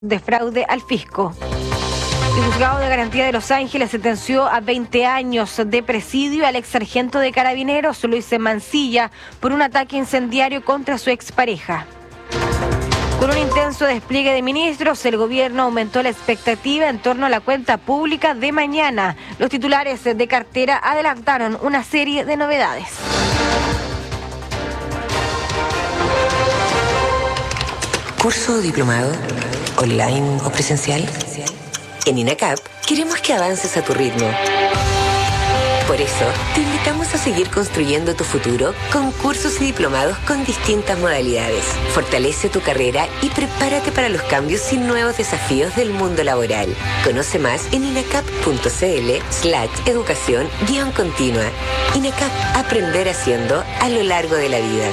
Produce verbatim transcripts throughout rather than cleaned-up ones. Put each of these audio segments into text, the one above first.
de fraude al fisco. El juzgado de garantía de Los Ángeles sentenció a veinte años de presidio al ex sargento de carabineros Luis Mancilla por un ataque incendiario contra su expareja. Con un intenso despliegue de ministros, el gobierno aumentó la expectativa en torno a la cuenta pública de mañana. Los titulares de cartera adelantaron una serie de novedades. ¿Curso o diplomado? ¿Online o presencial? En INACAP queremos que avances a tu ritmo. Por eso, te invitamos a seguir construyendo tu futuro con cursos y diplomados con distintas modalidades. Fortalece tu carrera y prepárate para los cambios y nuevos desafíos del mundo laboral. Conoce más en inacap.cl slash educación guión continua. INACAP, aprender haciendo a lo largo de la vida.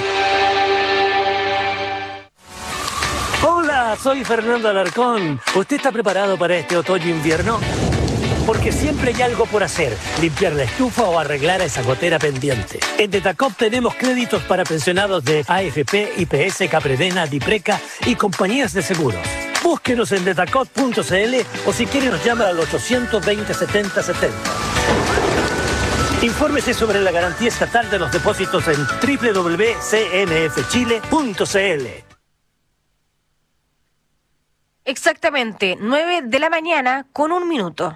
Hola, soy Fernando Alarcón. ¿Usted está preparado para este otoño-invierno? Porque siempre hay algo por hacer, limpiar la estufa o arreglar esa gotera pendiente. En Detacop tenemos créditos para pensionados de A F P, I P S, Capredena, Dipreca y compañías de seguros. Búsquenos en detacop punto c l o si quiere nos llama al ochocientos veinte, setenta setenta. Infórmese sobre la garantía estatal de los depósitos en doble u doble u doble u punto c n f chile punto c l. Exactamente, nueve de la mañana con un minuto.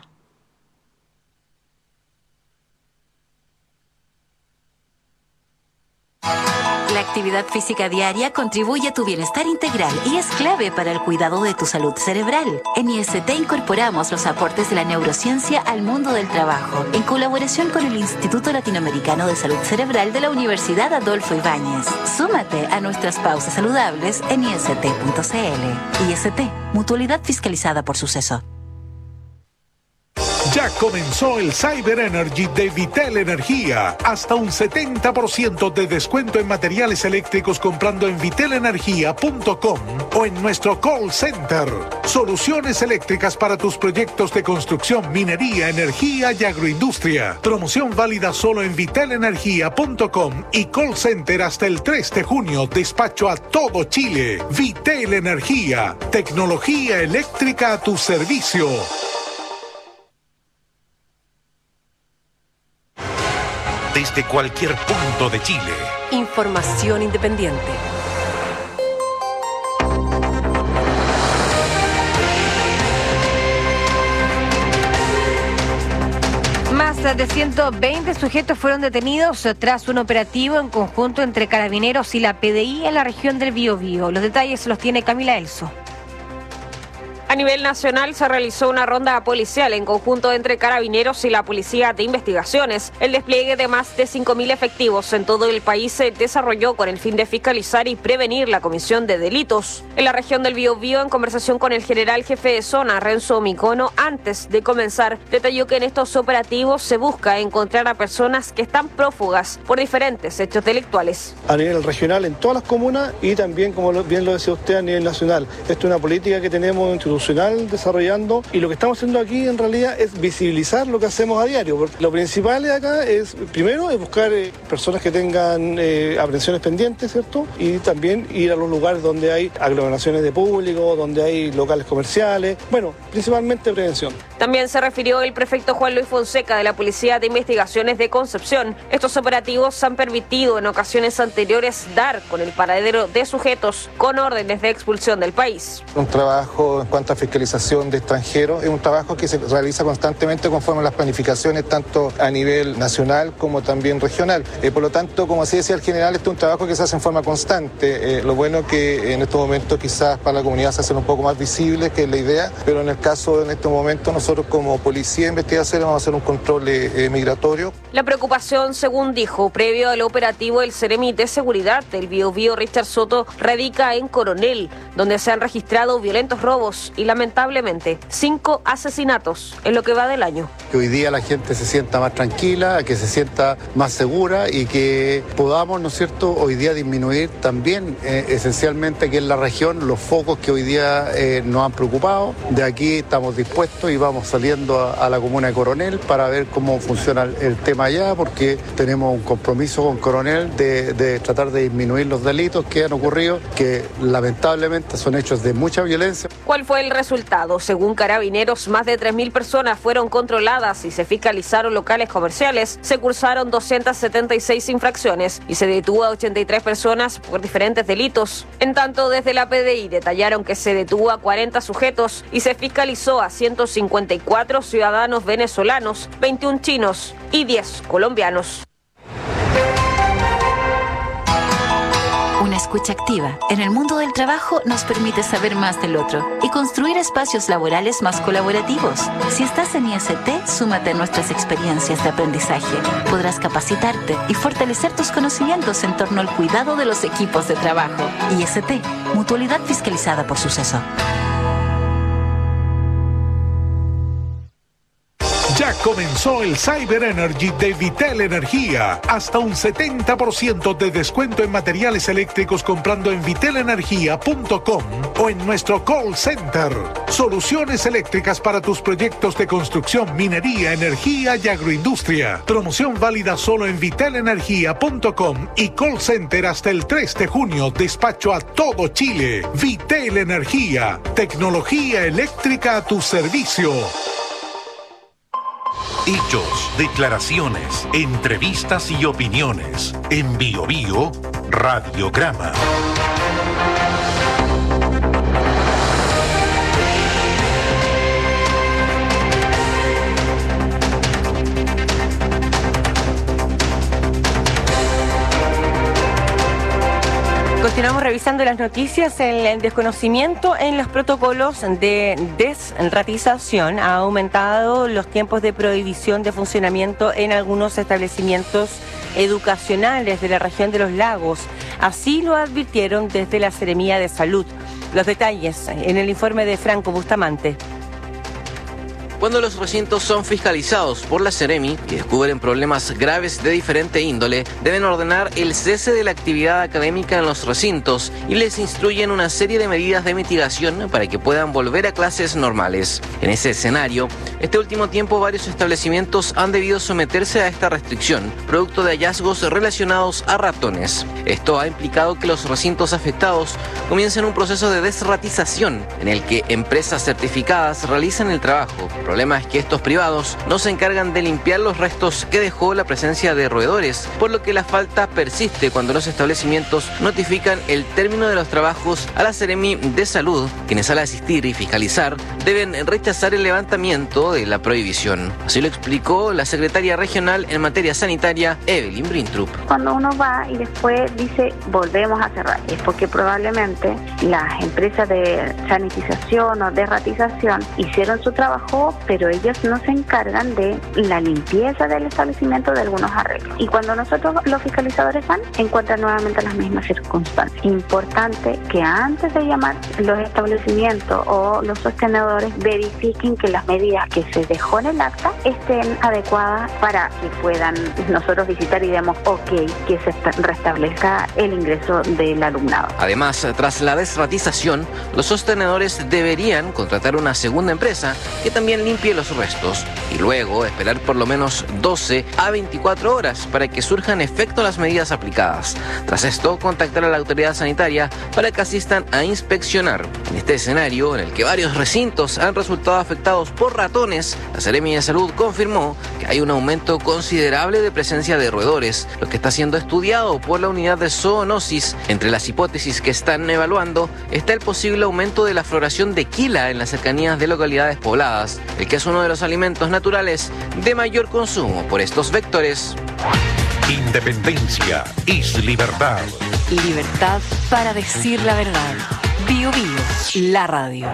La actividad física diaria contribuye a tu bienestar integral y es clave para el cuidado de tu salud cerebral. En I S T incorporamos los aportes de la neurociencia al mundo del trabajo, en colaboración con el Instituto Latinoamericano de Salud Cerebral de la Universidad Adolfo Ibáñez. Súmate a nuestras pausas saludables en i s t punto c l. I S T, mutualidad fiscalizada por Suceso. Ya comenzó el Cyber Energy de Vitel Energía. Hasta un setenta por ciento de descuento en materiales eléctricos comprando en vitel energía punto com o en nuestro call center. Soluciones eléctricas para tus proyectos de construcción, minería, energía y agroindustria. Promoción válida solo en vitel energía punto com y call center hasta el tres de junio. Despacho a todo Chile. Vitel Energía. Tecnología eléctrica a tu servicio. Desde cualquier punto de Chile. Información independiente. Más de ciento veinte sujetos fueron detenidos tras un operativo en conjunto entre Carabineros y la P D I en la región del Biobío. Los detalles los tiene Camila Elso. A nivel nacional se realizó una ronda policial en conjunto entre Carabineros y la Policía de Investigaciones. El despliegue de más de cinco mil efectivos en todo el país se desarrolló con el fin de fiscalizar y prevenir la comisión de delitos. En la región del Biobío, en conversación con el general jefe de zona, Renzo Micono, antes de comenzar, detalló que en estos operativos se busca encontrar a personas que están prófugas por diferentes hechos delictuales. A nivel regional en todas las comunas y también, como bien lo decía usted, a nivel nacional. Esto es una política que tenemos institucional desarrollando y lo que estamos haciendo aquí en realidad es visibilizar lo que hacemos a diario, porque lo principal de acá es, primero, es buscar eh, personas que tengan eh, aprehensiones pendientes, ¿cierto? Y también ir a los lugares donde hay aglomeraciones de público, donde hay locales comerciales, bueno, principalmente prevención. También se refirió el prefecto Juan Luis Fonseca de la Policía de Investigaciones de Concepción. Estos operativos han permitido en ocasiones anteriores dar con el paradero de sujetos con órdenes de expulsión del país. Un trabajo en cuanto a fiscalización de extranjeros es un trabajo que se realiza constantemente conforme a las planificaciones tanto a nivel nacional como también regional. Eh, por lo tanto, como así decía el general, este es un trabajo que se hace en forma constante. Eh, lo bueno que en estos momentos quizás para la comunidad se hacen un poco más visibles, que es la idea, pero en el caso en estos momentos nosotros como Policía de Investigaciones vamos a hacer un control eh, migratorio. La preocupación, según dijo, previo al operativo del Ceremi de Seguridad del Biobío, Richard Soto, radica en Coronel, donde se han registrado violentos robos y lamentablemente cinco asesinatos en lo que va del año. Que hoy día la gente se sienta más tranquila, que se sienta más segura y que podamos, ¿no es cierto?, hoy día disminuir también eh, esencialmente aquí en la región los focos que hoy día eh, nos han preocupado. De aquí estamos dispuestos y vamos saliendo a, a la comuna de Coronel para ver cómo funciona el, el tema allá, porque tenemos un compromiso con Coronel de, de tratar de disminuir los delitos que han ocurrido, que lamentablemente son hechos de mucha violencia. ¿Cuál fue el resultado. Según Carabineros, más de tres mil personas fueron controladas y se fiscalizaron locales comerciales. Se cursaron doscientas setenta y seis infracciones y se detuvo a ochenta y tres personas por diferentes delitos. En tanto, desde la P D I detallaron que se detuvo a cuarenta sujetos y se fiscalizó a ciento cincuenta y cuatro ciudadanos venezolanos, veintiún chinos y diez colombianos. Una escucha activa en el mundo del trabajo nos permite saber más del otro y construir espacios laborales más colaborativos. Si estás en I S T, súmate a nuestras experiencias de aprendizaje. Podrás capacitarte y fortalecer tus conocimientos en torno al cuidado de los equipos de trabajo. I S T, mutualidad fiscalizada por Suceso. Ya comenzó el Cyber Energy de Vitel Energía. Hasta un setenta por ciento de descuento en materiales eléctricos comprando en vitel energía punto com o en nuestro call center. Soluciones eléctricas para tus proyectos de construcción, minería, energía y agroindustria. Promoción válida solo en vitel energía punto com y call center hasta el tres de junio. Despacho a todo Chile. Vitel Energía. Tecnología eléctrica a tu servicio. Hechos, declaraciones, entrevistas y opiniones. En Bio Bio, Radiograma. Continuamos revisando las noticias. El desconocimiento en los protocolos de desratización ha aumentado los tiempos de prohibición de funcionamiento en algunos establecimientos educacionales de la región de los lagos. Así lo advirtieron desde la Seremía de Salud. Los detalles en el informe de Franco Bustamante. Cuando los recintos son fiscalizados por la Seremi y descubren problemas graves de diferente índole, deben ordenar el cese de la actividad académica en los recintos y les instruyen una serie de medidas de mitigación para que puedan volver a clases normales. En ese escenario, este último tiempo varios establecimientos han debido someterse a esta restricción, producto de hallazgos relacionados a ratones. Esto ha implicado que los recintos afectados comiencen un proceso de desratización en el que empresas certificadas realizan el trabajo. El problema es que estos privados no se encargan de limpiar los restos que dejó la presencia de roedores, por lo que la falta persiste cuando los establecimientos notifican el término de los trabajos a la Seremi de Salud, quienes al asistir y fiscalizar deben rechazar el levantamiento de la prohibición. Así lo explicó la secretaria regional en materia sanitaria, Evelyn Brintrup. Cuando uno va y después dice volvemos a cerrar, es porque probablemente las empresas de sanitización o de ratización hicieron su trabajo, pero ellos no se encargan de la limpieza del establecimiento, de algunos arreglos. Y cuando nosotros, los fiscalizadores van, encuentran nuevamente las mismas circunstancias. Importante que antes de llamar los establecimientos o los sostenedores verifiquen que las medidas que se dejó en el acta estén adecuadas para que puedan nosotros visitar y demos ok, que se restablezca el ingreso del alumnado. Además, tras la desratización, los sostenedores deberían contratar una segunda empresa que también limpie los restos y luego esperar por lo menos doce a veinticuatro horas para que surjan efecto las medidas aplicadas. Tras esto, contactar a la autoridad sanitaria para que asistan a inspeccionar. En este escenario, en el que varios recintos han resultado afectados por ratones, la Seremi de Salud confirmó que hay un aumento considerable de presencia de roedores, lo que está siendo estudiado por la unidad de zoonosis. Entre las hipótesis que están evaluando está el posible aumento de la floración de quila en las cercanías de localidades pobladas, el que es uno de los alimentos naturales de mayor consumo por estos vectores. Independencia es libertad. Libertad para decir la verdad. Bio Bio, la radio.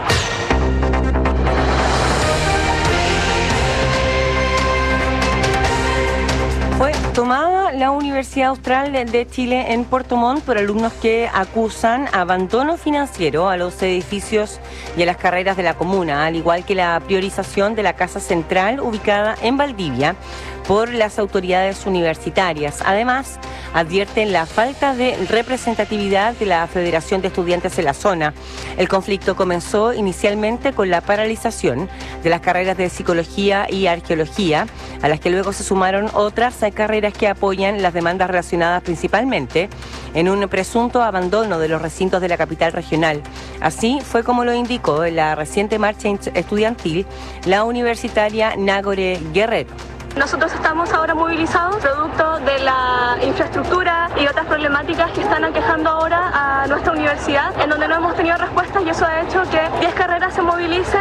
Fue tomada la Universidad Austral de Chile en Puerto Montt por alumnos que acusan abandono financiero a los edificios y a las carreras de la comuna, al igual que la priorización de la Casa Central ubicada en Valdivia por las autoridades universitarias. Además, advierten la falta de representatividad de la Federación de Estudiantes en la zona. El conflicto comenzó inicialmente con la paralización de las carreras de Psicología y Arqueología, a las que luego se sumaron otras carreras que apoyan las demandas relacionadas principalmente en un presunto abandono de los recintos de la capital regional. Así fue como lo indicó en la reciente marcha estudiantil la universitaria Nagore Guerrero. Nosotros estamos ahora movilizados producto de la infraestructura y otras problemáticas que están aquejando ahora a nuestra universidad, en donde no hemos tenido respuestas, y eso ha hecho que diez carreras se movilicen.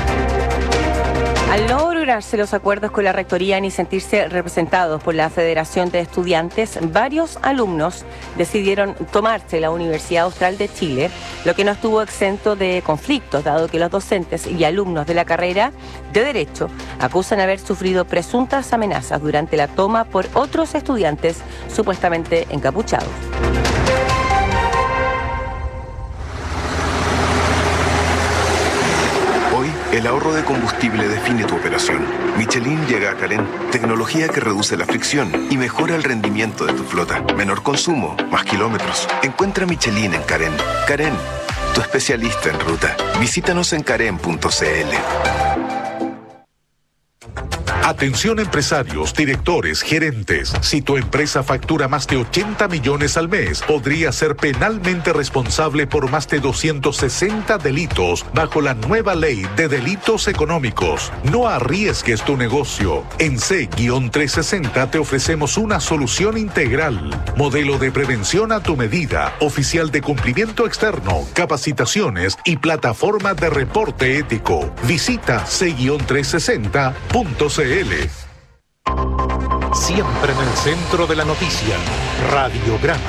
Al no lograrse los acuerdos con la rectoría ni sentirse representados por la Federación de Estudiantes, varios alumnos decidieron tomarse la Universidad Austral de Chile, lo que no estuvo exento de conflictos, dado que los docentes y alumnos de la carrera de Derecho acusan haber sufrido presuntas amenazas durante la toma por otros estudiantes supuestamente encapuchados. El ahorro de combustible define tu operación. Michelin llega a Carén, tecnología que reduce la fricción y mejora el rendimiento de tu flota. Menor consumo, más kilómetros. Encuentra Michelin en Carén. Carén, tu especialista en ruta. Visítanos en carén punto c l. Atención empresarios, directores, gerentes. Si tu empresa factura más de ochenta millones al mes, podría ser penalmente responsable por más de doscientos sesenta delitos bajo la nueva ley de delitos económicos. No arriesgues tu negocio. En C trescientos sesenta te ofrecemos una solución integral. Modelo de prevención a tu medida, oficial de cumplimiento externo, capacitaciones y plataforma de reporte ético. Visita C trescientos sesenta punto c l. Siempre en el centro de la noticia, Radiograma.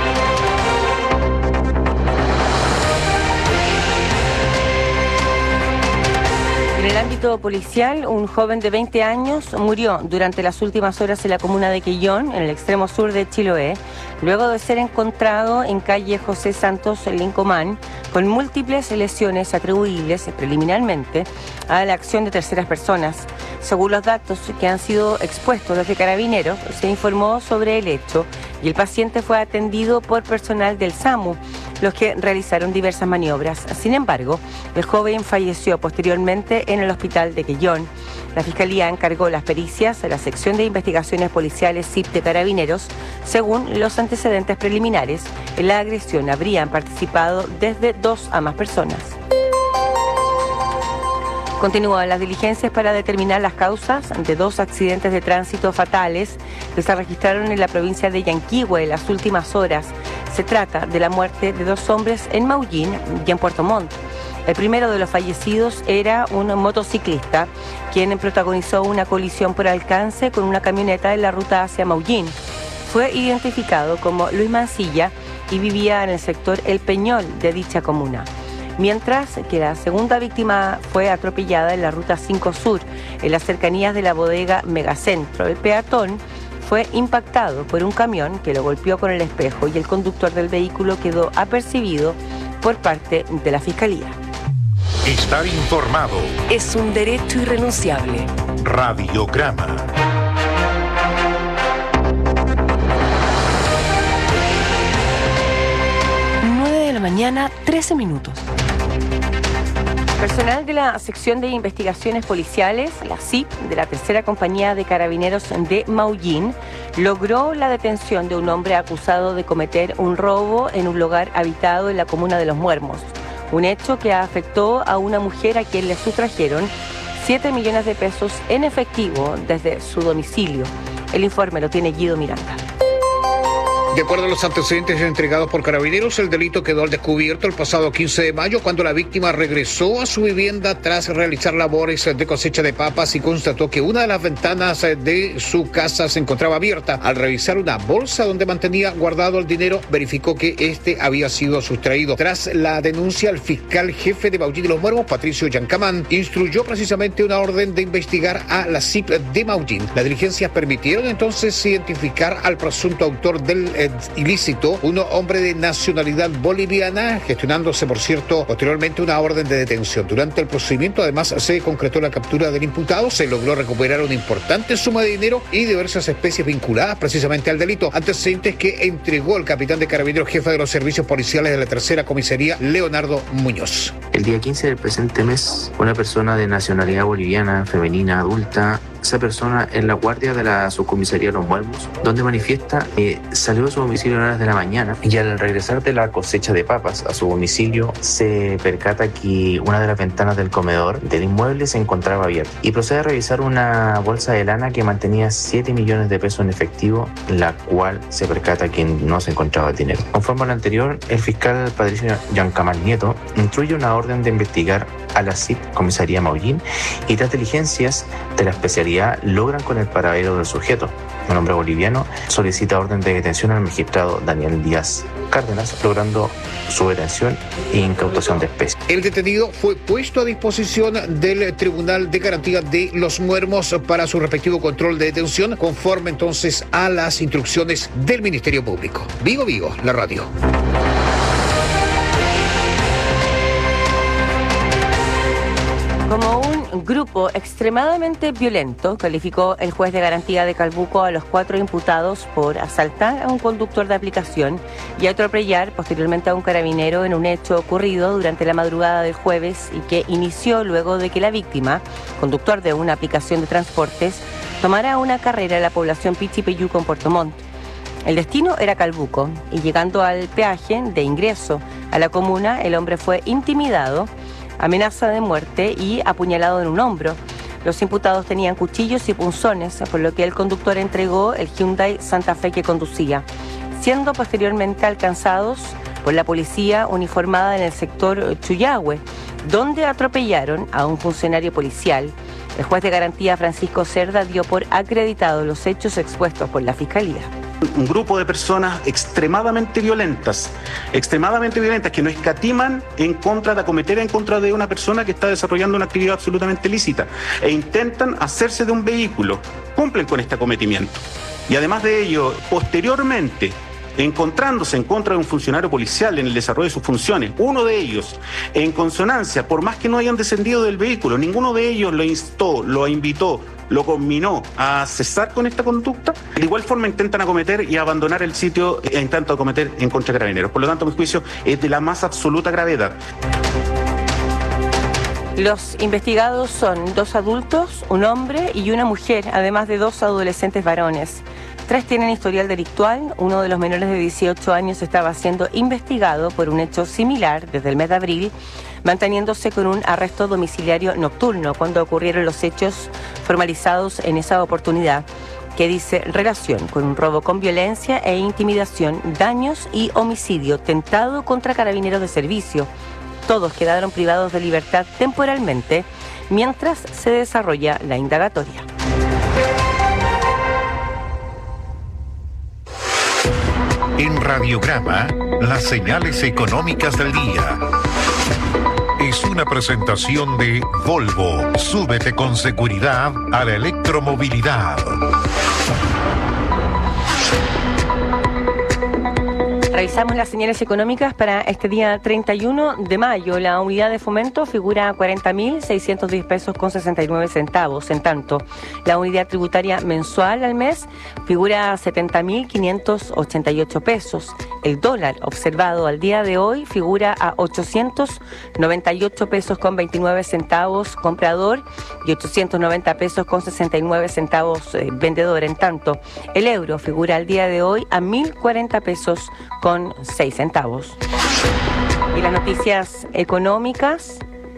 En el ámbito policial, un joven de veinte años murió durante las últimas horas en la comuna de Quellón, en el extremo sur de Chiloé, luego de ser encontrado en calle José Santos Lincomán con múltiples lesiones atribuibles preliminarmente a la acción de terceras personas. Según los datos que han sido expuestos desde Carabineros, se informó sobre el hecho y el paciente fue atendido por personal del SAMU, los que realizaron diversas maniobras. Sin embargo, el joven falleció posteriormente en el hospital de Quellón. La Fiscalía encargó las pericias a la Sección de Investigaciones Policiales S I P de Carabineros. Según los antecedentes preliminares, en la agresión habrían participado desde dos a más personas. Continúan las diligencias para determinar las causas de dos accidentes de tránsito fatales que se registraron en la provincia de Yanquihue en las últimas horas. Se trata de la muerte de dos hombres en Maullín y en Puerto Montt. El primero de los fallecidos era un motociclista, quien protagonizó una colisión por alcance con una camioneta en la ruta hacia Maullín. Fue identificado como Luis Mancilla y vivía en el sector El Peñol de dicha comuna. Mientras que la segunda víctima fue atropellada en la ruta cinco Sur, en las cercanías de la bodega Megacentro. El peatón fue impactado por un camión que lo golpeó con el espejo y el conductor del vehículo quedó apercibido por parte de la Fiscalía. Estar informado es un derecho irrenunciable. Radiograma. nueve de la mañana, trece minutos. Personal de la Sección de Investigaciones Policiales, la S I P, de la Tercera Compañía de Carabineros de Maullín, logró la detención de un hombre acusado de cometer un robo en un lugar habitado en la comuna de Los Muermos. Un hecho que afectó a una mujer a quien le sustrajeron siete millones de pesos en efectivo desde su domicilio. El informe lo tiene Guido Miranda. De acuerdo a los antecedentes entregados por Carabineros, el delito quedó al descubierto el pasado quince de mayo cuando la víctima regresó a su vivienda tras realizar labores de cosecha de papas y constató que una de las ventanas de su casa se encontraba abierta. Al revisar una bolsa donde mantenía guardado el dinero, verificó que este había sido sustraído. Tras la denuncia, el fiscal jefe de Maullín y Los Muermos, Patricio Yancamán, instruyó precisamente una orden de investigar a la S I P de Maullín. Las diligencias permitieron entonces identificar al presunto autor del eh, ilícito, un hombre de nacionalidad boliviana, gestionándose, por cierto, posteriormente una orden de detención. Durante el procedimiento, además, se concretó la captura del imputado, se logró recuperar una importante suma de dinero y diversas especies vinculadas precisamente al delito, antecedentes que entregó el capitán de Carabineros, jefe de los servicios policiales de la Tercera Comisaría, Leonardo Muñoz. El día quince del presente mes, una persona de nacionalidad boliviana, femenina, adulta, esa persona en la guardia de la subcomisaría Los Muermos, donde manifiesta que salió de su domicilio en horas de la mañana y al regresar de la cosecha de papas a su domicilio se percata que una de las ventanas del comedor del inmueble se encontraba abierta y procede a revisar una bolsa de lana que mantenía siete millones de pesos en efectivo, la cual se percata que no se encontraba dinero. Conforme a lo anterior, el fiscal Patricio Yancamal Nieto instruye una orden de investigar a la C I P Comisaría Maullín y tras diligencias de la especialidad logran con el paradero del sujeto. Un hombre boliviano solicita orden de detención al magistrado Daniel Díaz Cárdenas, logrando su detención e incautación de especies. El detenido fue puesto a disposición del Tribunal de Garantía de Los Muermos para su respectivo control de detención, conforme entonces a las instrucciones del Ministerio Público. Vigo Vigo, la radio. Como un grupo extremadamente violento, calificó el juez de garantía de Calbuco a los cuatro imputados por asaltar a un conductor de aplicación y atropellar posteriormente a un carabinero en un hecho ocurrido durante la madrugada del jueves y que inició luego de que la víctima, conductor de una aplicación de transportes, tomara una carrera en la población Pichipeyuco en Puerto Montt. El destino era Calbuco y llegando al peaje de ingreso a la comuna, el hombre fue intimidado, amenaza de muerte y apuñalado en un hombro. Los imputados tenían cuchillos y punzones, por lo que el conductor entregó el Hyundai Santa Fe que conducía, siendo posteriormente alcanzados por la policía uniformada en el sector Chuyahue, donde atropellaron a un funcionario policial. El juez de garantía Francisco Cerda dio por acreditados los hechos expuestos por la Fiscalía. Un grupo de personas extremadamente violentas, extremadamente violentas, que no escatiman en contra de acometer en contra de una persona que está desarrollando una actividad absolutamente lícita e intentan hacerse de un vehículo, cumplen con este acometimiento. Y además de ello, posteriormente, encontrándose en contra de un funcionario policial en el desarrollo de sus funciones, uno de ellos, en consonancia, por más que no hayan descendido del vehículo, ninguno de ellos lo instó, lo invitó, lo conminó a cesar con esta conducta, de igual forma intentan acometer y abandonar el sitio e intentan acometer en contra de carabineros. Por lo tanto, mi juicio es de la más absoluta gravedad. Los investigados son dos adultos, un hombre y una mujer, además de dos adolescentes varones. Tres tienen historial delictual. Uno de los menores de dieciocho años estaba siendo investigado por un hecho similar desde el mes de abril, manteniéndose con un arresto domiciliario nocturno cuando ocurrieron los hechos formalizados en esa oportunidad, que dice relación con un robo con violencia e intimidación, daños y homicidio tentado contra carabineros de servicio. Todos quedaron privados de libertad temporalmente mientras se desarrolla la indagatoria. En Radiograma, las señales económicas del día. Es una presentación de Volvo. Súbete con seguridad a la electromovilidad. Revisamos las señales económicas para este día treinta y uno de mayo. La unidad de fomento figura a cuarenta mil seiscientos diez pesos con sesenta y nueve centavos. En tanto, la unidad tributaria mensual al mes figura a setenta mil quinientos ochenta y ocho pesos. El dólar observado al día de hoy figura a ochocientos noventa y ocho pesos con veintinueve centavos comprador y ochocientos noventa pesos con sesenta y nueve centavos eh, vendedor. En tanto, el euro figura al día de hoy a mil cuarenta pesos con seis centavos. Y las noticias económicas.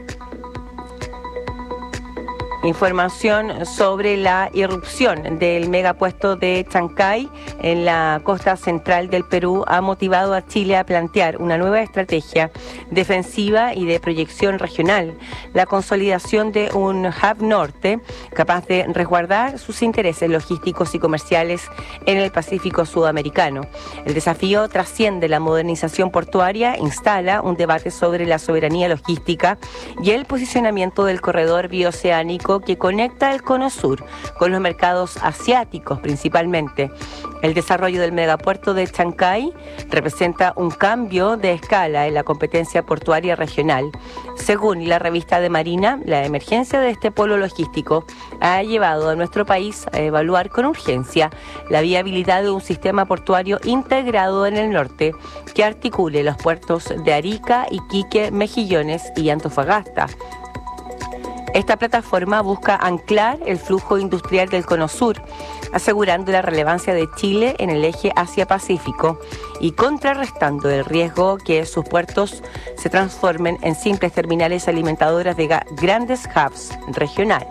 Información sobre la irrupción del megapuesto de Chancay en la costa central del Perú ha motivado a Chile a plantear una nueva estrategia defensiva y de proyección regional, la consolidación de un hub norte capaz de resguardar sus intereses logísticos y comerciales en el Pacífico sudamericano. El desafío trasciende la modernización portuaria, instala un debate sobre la soberanía logística y el posicionamiento del corredor bioceánico estratégico que conecta el Cono Sur con los mercados asiáticos principalmente. El desarrollo del megapuerto de Chancay representa un cambio de escala en la competencia portuaria regional. Según la revista de Marina, la emergencia de este polo logístico ha llevado a nuestro país a evaluar con urgencia la viabilidad de un sistema portuario integrado en el norte que articule los puertos de Arica, Iquique, Mejillones y Antofagasta. Esta plataforma busca anclar el flujo industrial del Cono Sur, asegurando la relevancia de Chile en el eje Asia-Pacífico y contrarrestando el riesgo que sus puertos se transformen en simples terminales alimentadoras de grandes hubs regionales.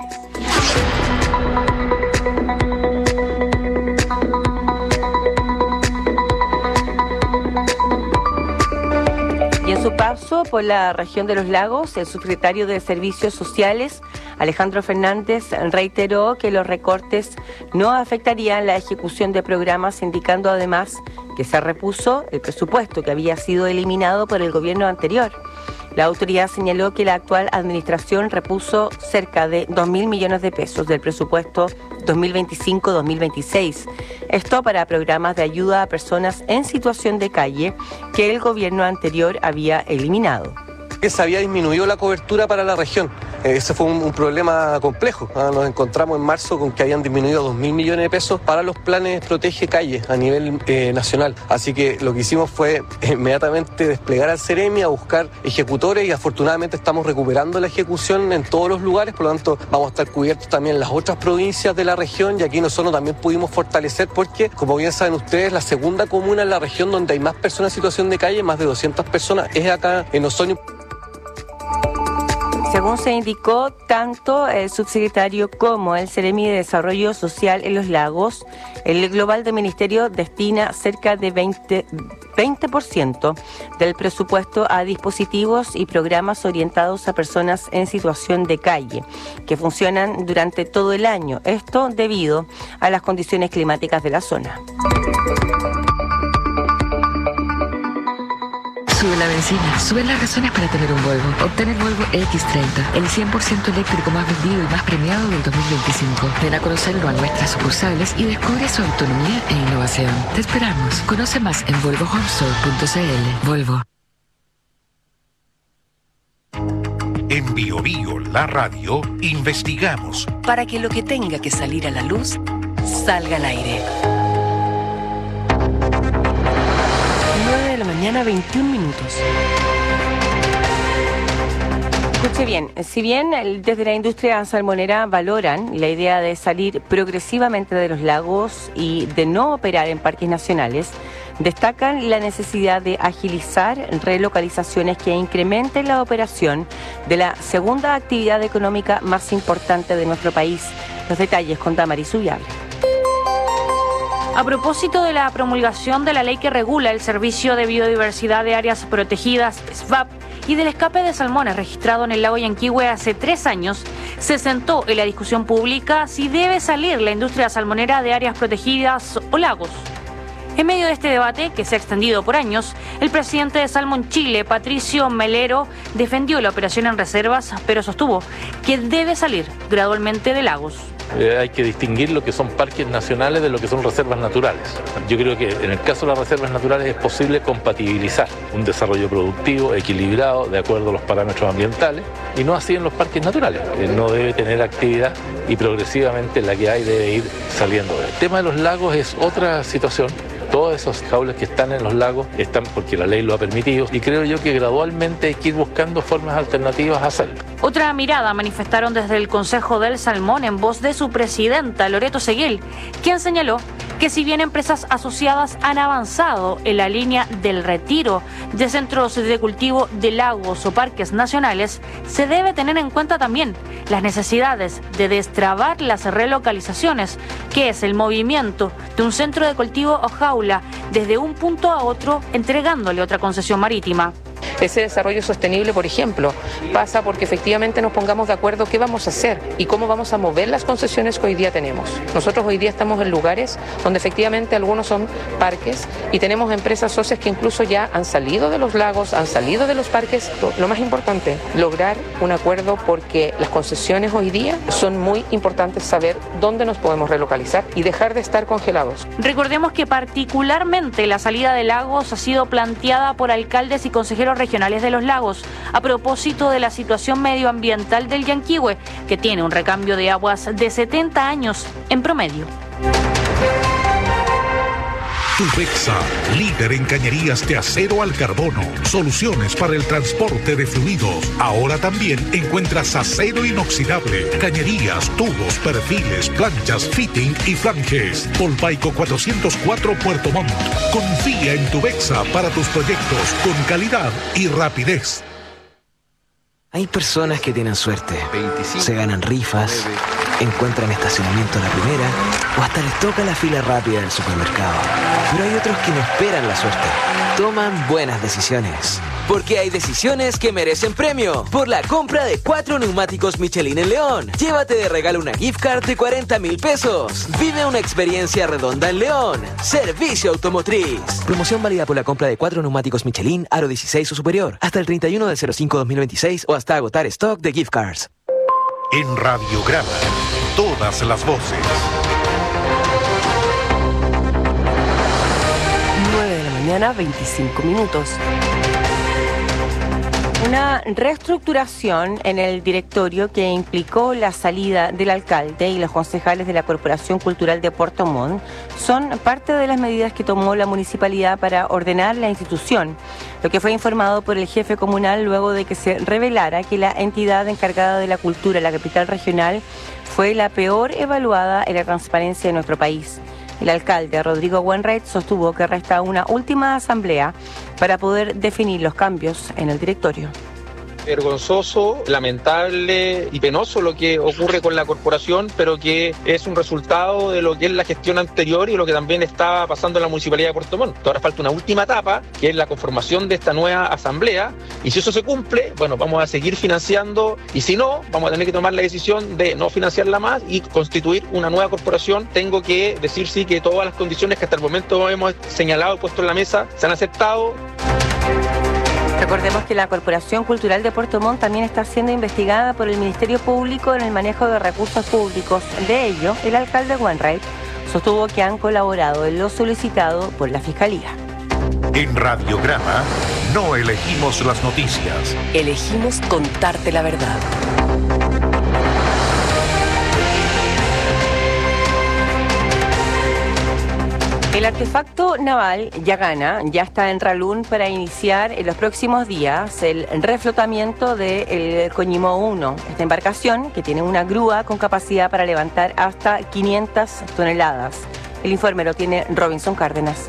Y en su paso por la región de los lagos, el subsecretario de Servicios Sociales, Alejandro Fernández, reiteró que los recortes no afectarían la ejecución de programas, indicando además que se repuso el presupuesto que había sido eliminado por el gobierno anterior. La autoridad señaló que la actual administración repuso cerca de dos mil millones de pesos del presupuesto dos mil veinticinco dos mil veintiséis. Esto para programas de ayuda a personas en situación de calle que el gobierno anterior había eliminado. Que se había disminuido la cobertura para la región. Ese fue un, un problema complejo. Nos encontramos en marzo con que habían disminuido dos mil millones de pesos para los planes Protege Calle a nivel eh, nacional. Así que lo que hicimos fue inmediatamente desplegar al Ceremi a buscar ejecutores y afortunadamente estamos recuperando la ejecución en todos los lugares. Por lo tanto, vamos a estar cubiertos también en las otras provincias de la región y aquí nosotros también pudimos fortalecer porque, como bien saben ustedes, la segunda comuna en la región donde hay más personas en situación de calle, más de doscientas personas, es acá en Osorno. Según se indicó, tanto el subsecretario como el Ceremi de Desarrollo Social en los Lagos, el global del ministerio destina cerca de veinte por ciento del presupuesto a dispositivos y programas orientados a personas en situación de calle, que funcionan durante todo el año. Esto debido a las condiciones climáticas de la zona. Sube la benzina, suben las razones para tener un Volvo. Obtén el Volvo equis treinta, el cien por ciento eléctrico más vendido y más premiado del dos mil veinticinco. Ven a conocerlo a nuestras sucursales y descubre su autonomía e innovación. Te esperamos. Conoce más en volvo home store punto c l. Volvo. En Bio Bio, la radio, investigamos para que lo que tenga que salir a la luz salga al aire. nueve de la mañana, veintiún minutos. Escuche bien, si bien desde la industria salmonera valoran la idea de salir progresivamente de los lagos y de no operar en parques nacionales, destacan la necesidad de agilizar relocalizaciones que incrementen la operación de la segunda actividad económica más importante de nuestro país. Los detalles con Damaris Ubiable. A propósito de la promulgación de la ley que regula el Servicio de Biodiversidad de Áreas Protegidas, S V A P, y del escape de salmones registrado en el lago Yanquihue hace tres años, se sentó en la discusión pública si debe salir la industria salmonera de áreas protegidas o lagos. En medio de este debate, que se ha extendido por años, el presidente de Salmon Chile, Patricio Melero, defendió la operación en reservas, pero sostuvo que debe salir gradualmente de lagos. Eh, hay que distinguir lo que son parques nacionales de lo que son reservas naturales. Yo creo que en el caso de las reservas naturales es posible compatibilizar un desarrollo productivo, equilibrado, de acuerdo a los parámetros ambientales, y no así en los parques naturales. Eh, no debe tener actividad y progresivamente la que hay debe ir saliendo. El tema de los lagos es otra situación. Todos esos jaulas que están en los lagos están porque la ley lo ha permitido y creo yo que gradualmente hay que ir buscando formas alternativas a hacerlo. Otra mirada manifestaron desde el Consejo del Salmón en voz de su presidenta, Loreto Seguel, quien señaló que si bien empresas asociadas han avanzado en la línea del retiro de centros de cultivo de lagos o parques nacionales, se debe tener en cuenta también las necesidades de destrabar las relocalizaciones, que es el movimiento de un centro de cultivo o jaula desde un punto a otro entregándole otra concesión marítima. Ese desarrollo sostenible, por ejemplo, pasa porque efectivamente nos pongamos de acuerdo qué vamos a hacer y cómo vamos a mover las concesiones que hoy día tenemos. Nosotros hoy día estamos en lugares donde efectivamente algunos son parques y tenemos empresas socias que incluso ya han salido de los lagos, han salido de los parques. Lo más importante, lograr un acuerdo porque las concesiones hoy día son muy importantes, saber dónde nos podemos relocalizar y dejar de estar congelados. Recordemos que particularmente la salida de lagos ha sido planteada por alcaldes y consejeros regionales de los lagos a propósito de la situación medioambiental del Yanquihue, que tiene un recambio de aguas de setenta años en promedio. Tubexa, líder en cañerías de acero al carbono. Soluciones para el transporte de fluidos. Ahora también encuentras acero inoxidable, cañerías, tubos, perfiles, planchas, fitting y flanges. Polpaico cuatrocientos cuatro Puerto Montt. Confía en Tubexa para tus proyectos con calidad y rapidez. Hay personas que tienen suerte. Se ganan rifas, encuentran estacionamiento a la primera o hasta les toca la fila rápida del supermercado. Pero hay otros que no esperan la suerte. Toman buenas decisiones. Porque hay decisiones que merecen premio. Por la compra de cuatro neumáticos Michelin en León. Llévate de regalo una gift card de cuarenta mil pesos. Vive una experiencia redonda en León. Servicio Automotriz. Promoción válida por la compra de cuatro neumáticos Michelin Aro dieciséis o superior. Hasta el treinta y uno del cero cinco dos mil veintiséis o hasta agotar stock de gift cards. En Radiograma, todas las voces. nueve de la mañana, veinticinco minutos. Una reestructuración en el directorio que implicó la salida del alcalde y los concejales de la Corporación Cultural de Puerto Montt son parte de las medidas que tomó la municipalidad para ordenar la institución, lo que fue informado por el jefe comunal luego de que se revelara que la entidad encargada de la cultura, la capital regional, fue la peor evaluada en la transparencia de nuestro país. El alcalde Rodrigo Wainwright sostuvo que resta una última asamblea para poder definir los cambios en el directorio. Vergonzoso, lamentable y penoso lo que ocurre con la corporación, pero que es un resultado de lo que es la gestión anterior y lo que también estaba pasando en la Municipalidad de Puerto Montt. Ahora falta una última etapa, que es la conformación de esta nueva asamblea, y si eso se cumple, bueno, vamos a seguir financiando, y si no, vamos a tener que tomar la decisión de no financiarla más y constituir una nueva corporación. Tengo que decir sí que todas las condiciones que hasta el momento hemos señalado y puesto en la mesa se han aceptado. Recordemos que la Corporación Cultural de Puerto Montt también está siendo investigada por el Ministerio Público en el manejo de recursos públicos. De ello, el alcalde Wainwright sostuvo que han colaborado en lo solicitado por la Fiscalía. En Radiograma, no elegimos las noticias. Elegimos contarte la verdad. El artefacto naval Yagana ya está en Ralún para iniciar en los próximos días el reflotamiento del Coñimó uno. Esta embarcación, que tiene una grúa con capacidad para levantar hasta quinientas toneladas. El informe lo tiene Robinson Cárdenas.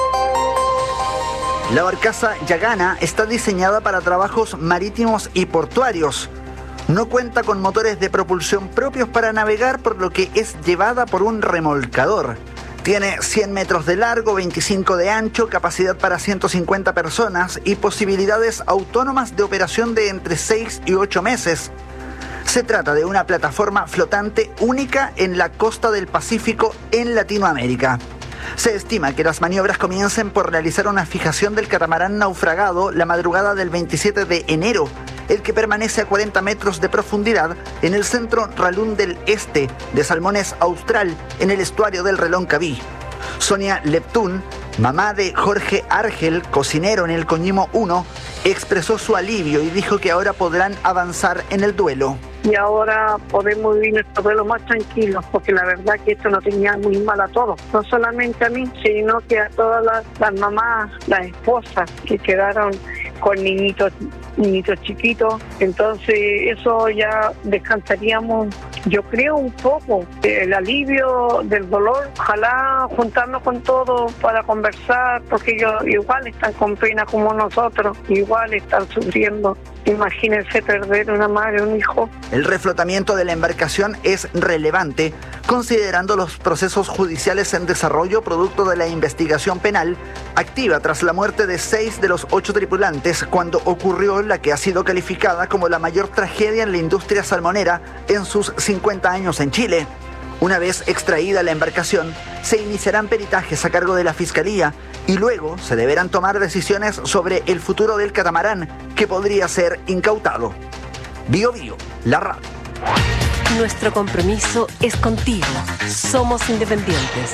La barcaza Yagana está diseñada para trabajos marítimos y portuarios. No cuenta con motores de propulsión propios para navegar, por lo que es llevada por un remolcador. Tiene cien metros de largo, veinticinco de ancho, capacidad para ciento cincuenta personas y posibilidades autónomas de operación de entre seis y ocho meses. Se trata de una plataforma flotante única en la costa del Pacífico en Latinoamérica. Se estima que las maniobras comiencen por realizar una fijación del catamarán naufragado la madrugada del veintisiete de enero, el que permanece a cuarenta metros de profundidad en el centro Ralún del Este de Salmones Austral, en el estuario del Reloncaví. Sonia Leptún, mamá de Jorge Argel, cocinero en el Coñimó uno, expresó su alivio y dijo que ahora podrán avanzar en el duelo. Y ahora podemos vivir nuestro duelo más tranquilos, porque la verdad que esto nos tenía muy mal a todos, no solamente a mí, sino que a todas las, las mamás, las esposas que quedaron con niñitos niñitos chiquitos, entonces eso ya descansaríamos, yo creo, un poco el alivio del dolor. Ojalá juntarnos con todos para conversar, porque ellos igual están con pena como nosotros, igual están sufriendo. Imagínense perder una madre, un hijo. El reflotamiento de la embarcación es relevante, considerando los procesos judiciales en desarrollo producto de la investigación penal activa tras la muerte de seis de los ocho tripulantes cuando ocurrió la que ha sido calificada como la mayor tragedia en la industria salmonera en sus cincuenta años en Chile. Una vez extraída la embarcación, se iniciarán peritajes a cargo de la Fiscalía y luego se deberán tomar decisiones sobre el futuro del catamarán, que podría ser incautado. Bio Bio, la radio. Nuestro compromiso es contigo. Somos independientes.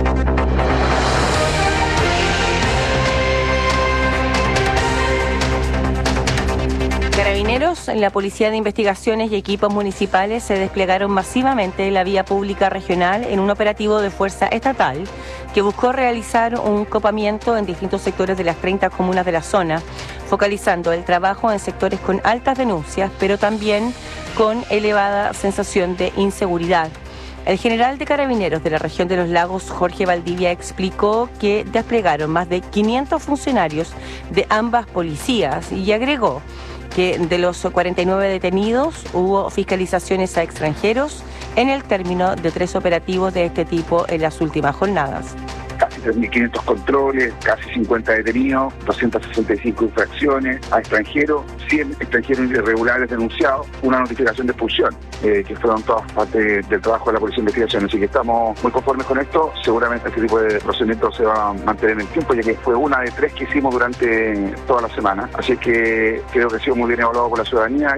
Carabineros, la Policía de Investigaciones y equipos municipales se desplegaron masivamente en la vía pública regional en un operativo de fuerza estatal que buscó realizar un copamiento en distintos sectores de las treinta comunas de la zona, focalizando el trabajo en sectores con altas denuncias, pero también con elevada sensación de inseguridad. El general de Carabineros de la región de los Lagos, Jorge Valdivia, explicó que desplegaron más de quinientos funcionarios de ambas policías y agregó que de los cuarenta y nueve detenidos hubo fiscalizaciones a extranjeros en el término de tres operativos de este tipo en las últimas jornadas. Casi tres mil quinientos controles, casi cincuenta detenidos, doscientas sesenta y cinco infracciones a extranjeros, cien extranjeros irregulares denunciados, una notificación de expulsión, eh, que fueron todas parte del trabajo de la Policía de Investigación. Así que estamos muy conformes con esto. Seguramente este tipo de procedimientos se va a mantener en el tiempo, ya que fue una de tres que hicimos durante toda la semana. Así que creo que ha sido muy bien evaluado por la ciudadanía.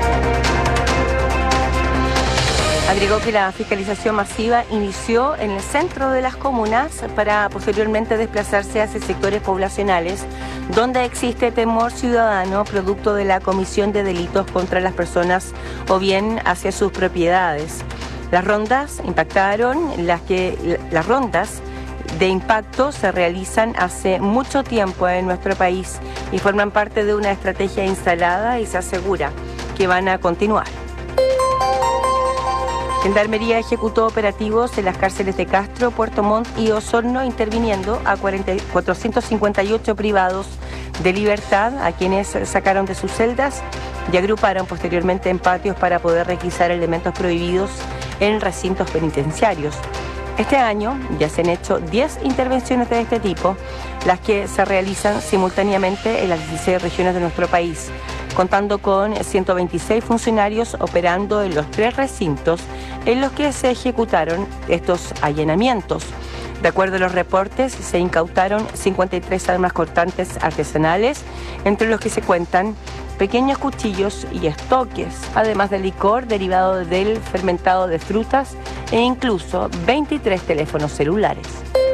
Agregó que la fiscalización masiva inició en el centro de las comunas para posteriormente desplazarse hacia sectores poblacionales donde existe temor ciudadano producto de la comisión de delitos contra las personas o bien hacia sus propiedades. Las rondas impactaron, las que las rondas de impacto se realizan hace mucho tiempo en nuestro país y forman parte de una estrategia instalada y se asegura que van a continuar. Gendarmería ejecutó operativos en las cárceles de Castro, Puerto Montt y Osorno, interviniendo a cuatrocientos cincuenta y ocho privados de libertad, a quienes sacaron de sus celdas y agruparon posteriormente en patios para poder requisar elementos prohibidos en recintos penitenciarios. Este año ya se han hecho diez intervenciones de este tipo, las que se realizan simultáneamente en las dieciséis regiones de nuestro país, contando con ciento veintiséis funcionarios operando en los tres recintos en los que se ejecutaron estos allanamientos. De acuerdo a los reportes, se incautaron cincuenta y tres armas cortantes artesanales, entre los que se cuentan pequeños cuchillos y estoques, además de licor derivado del fermentado de frutas e incluso veintitrés teléfonos celulares.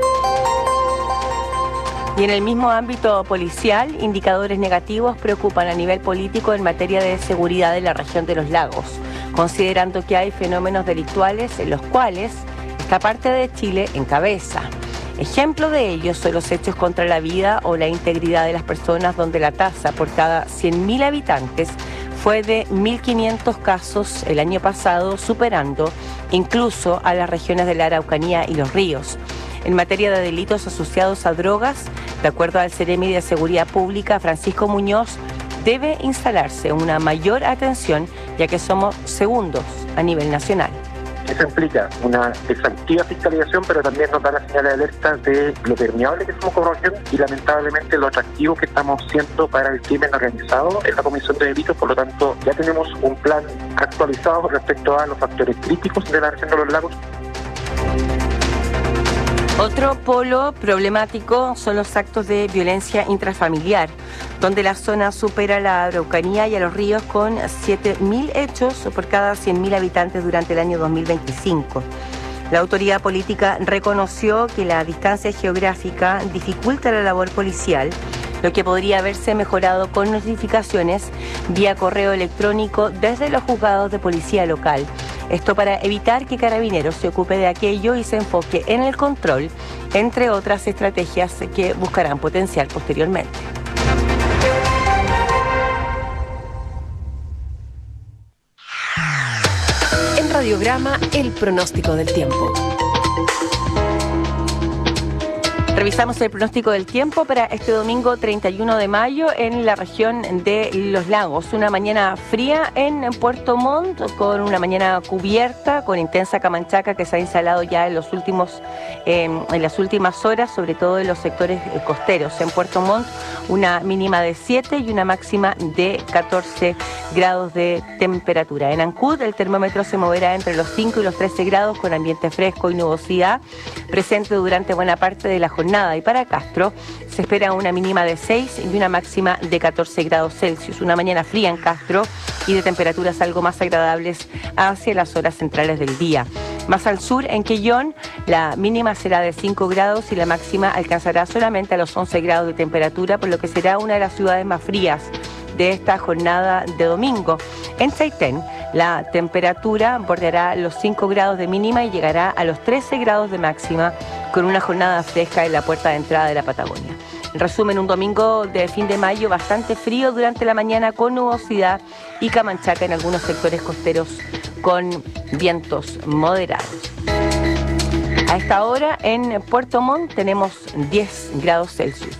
Y en el mismo ámbito policial, indicadores negativos preocupan a nivel político en materia de seguridad en la región de los Lagos, considerando que hay fenómenos delictuales en los cuales esta parte de Chile encabeza. Ejemplo de ello son los hechos contra la vida o la integridad de las personas, donde la tasa por cada cien mil habitantes fue de mil quinientos casos el año pasado, superando incluso a las regiones de la Araucanía y los Ríos. En materia de delitos asociados a drogas, de acuerdo al Ceremi de Seguridad Pública, Francisco Muñoz, debe instalarse una mayor atención, ya que somos segundos a nivel nacional. Eso implica una exhaustiva fiscalización, pero también nos da la señal de alerta de lo permeable que somos como región y lamentablemente lo atractivo que estamos siendo para el crimen organizado en la comisión de delitos. Por lo tanto, ya tenemos un plan actualizado respecto a los factores críticos de la región de los lagos. Otro polo problemático son los actos de violencia intrafamiliar, donde la zona supera la Araucanía y a los ríos con siete mil hechos por cada cien mil habitantes durante el año dos mil veinticinco. La autoridad política reconoció que la distancia geográfica dificulta la labor policial, lo que podría haberse mejorado con notificaciones vía correo electrónico desde los juzgados de policía local. Esto para evitar que Carabineros se ocupe de aquello y se enfoque en el control, entre otras estrategias que buscarán potenciar posteriormente. Radiograma, el pronóstico del tiempo. Revisamos el pronóstico del tiempo para este domingo treinta y uno de mayo en la región de Los Lagos. Una mañana fría en Puerto Montt, con una mañana cubierta, con intensa camanchaca que se ha instalado ya en los últimos, eh, en las últimas horas, sobre todo en los sectores costeros. En Puerto Montt, una mínima de siete y una máxima de catorce grados de temperatura. En Ancud, el termómetro se moverá entre los cinco y los trece grados, con ambiente fresco y nubosidad presente durante buena parte de la jornada. Y para Castro se espera una mínima de seis y una máxima de catorce grados Celsius. Una mañana fría en Castro y de temperaturas algo más agradables hacia las horas centrales del día. Más al sur, en Quellón, la mínima será de cinco grados y la máxima alcanzará solamente a los once grados de temperatura, por lo que será una de las ciudades más frías de esta jornada de domingo. En Chaitén, la temperatura bordeará los cinco grados de mínima y llegará a los trece grados de máxima, con una jornada fresca en la puerta de entrada de la Patagonia. En resumen, un domingo de fin de mayo bastante frío durante la mañana, con nubosidad y camanchaca en algunos sectores costeros con vientos moderados. A esta hora en Puerto Montt tenemos diez grados Celsius.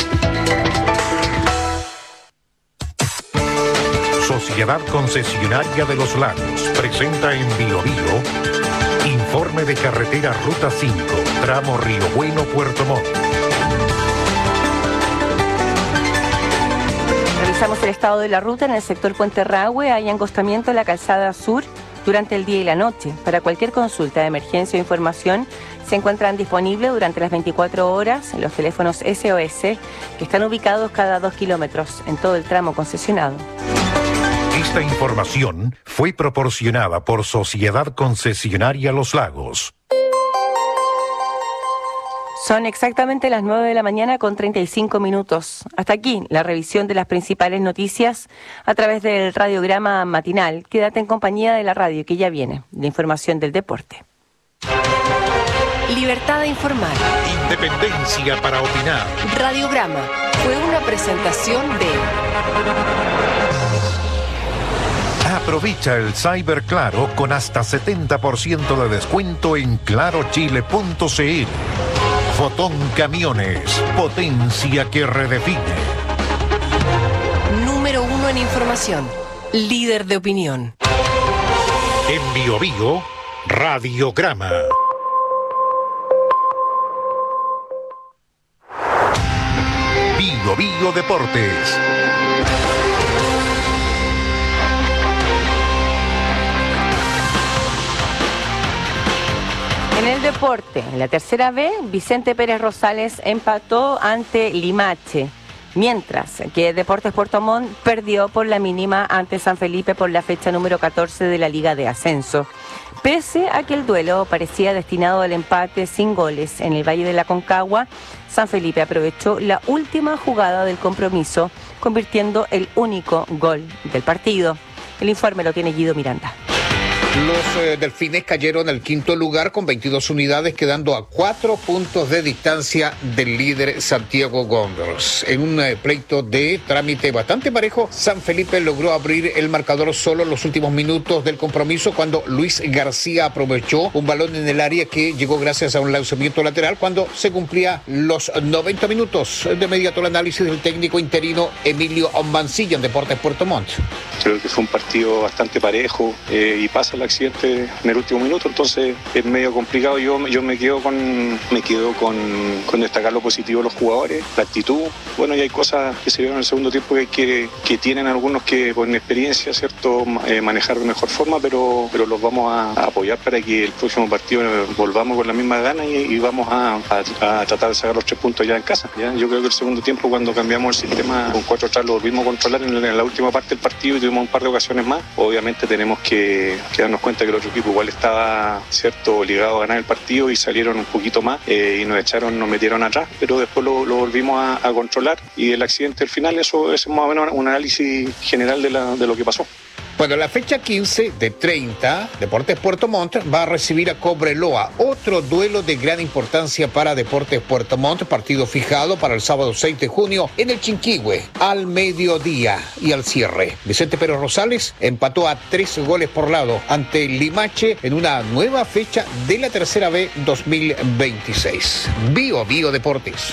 Sociedad Concesionaria de los Lagos presenta en Bio Bio informe de carretera Ruta cinco, tramo Río Bueno, Puerto Montt. Revisamos el estado de la ruta. En el sector Puente Rahue hay angostamiento en la calzada sur durante el día y la noche. Para cualquier consulta de emergencia o información, se encuentran disponibles durante las veinticuatro horas en los teléfonos S O S, que están ubicados cada dos kilómetros en todo el tramo concesionado. Esta información fue proporcionada por Sociedad Concesionaria Los Lagos. Son exactamente las nueve de la mañana con treinta y cinco minutos. Hasta aquí la revisión de las principales noticias a través del radiograma matinal. Quédate en compañía de la radio, que ya viene, la información del deporte. Libertad de informar. Independencia para opinar. Radiograma fue una presentación de... Aprovecha el Cyber Claro con hasta setenta por ciento de descuento en claro chile punto c l. Fotón Camiones, potencia que redefine. Número uno en información, líder de opinión. En Bio Bio, Radiograma. Bio Bio Deportes. En el deporte, en la tercera B, Vicente Pérez Rosales empató ante Limache, mientras que Deportes Puerto Montt perdió por la mínima ante San Felipe por la fecha número catorce de la Liga de Ascenso. Pese a que el duelo parecía destinado al empate sin goles en el Valle de la Concagua, San Felipe aprovechó la última jugada del compromiso, convirtiendo el único gol del partido. El informe lo tiene Guido Miranda. Los eh, delfines cayeron al quinto lugar con veintidós unidades, quedando a cuatro puntos de distancia del líder Santiago Wanderers. En un eh, pleito de trámite bastante parejo, San Felipe logró abrir el marcador solo en los últimos minutos del compromiso, cuando Luis García aprovechó un balón en el área que llegó gracias a un lanzamiento lateral cuando se cumplía los noventa minutos. De inmediato el análisis del técnico interino Emilio Mancilla en Deportes Puerto Montt. Creo que fue un partido bastante parejo eh, y pasa la accidente en el último minuto, entonces es medio complicado. Yo, yo me quedo con me quedo con, con destacar lo positivo de los jugadores, la actitud. Bueno, y hay cosas que se vieron en el segundo tiempo que, que, que tienen algunos que con experiencia, cierto, eh, manejar de mejor forma, pero, pero los vamos a, a apoyar para que el próximo partido volvamos con la misma gana y, y vamos a, a, a tratar de sacar los tres puntos ya en casa. ¿ya? Yo creo que el segundo tiempo, cuando cambiamos el sistema con cuatro atrás, lo volvimos a controlar en la, en la última parte del partido y tuvimos un par de ocasiones más. Obviamente tenemos que, que darnos cuenta que el otro equipo igual estaba, cierto, obligado a ganar el partido y salieron un poquito más eh, y nos echaron, nos metieron atrás, pero después lo, lo volvimos a, a controlar. Y el accidente al final, eso es más o menos un análisis general de, la, de lo que pasó. Bueno, la fecha quince de treinta, Deportes Puerto Montt va a recibir a Cobreloa, otro duelo de gran importancia para Deportes Puerto Montt, partido fijado para el sábado seis de junio en el Chinquihue, al mediodía y al cierre. Vicente Pérez Rosales empató a tres goles por lado ante el Limache en una nueva fecha de la Tercera B dos mil veintiséis. Bio Bio Deportes.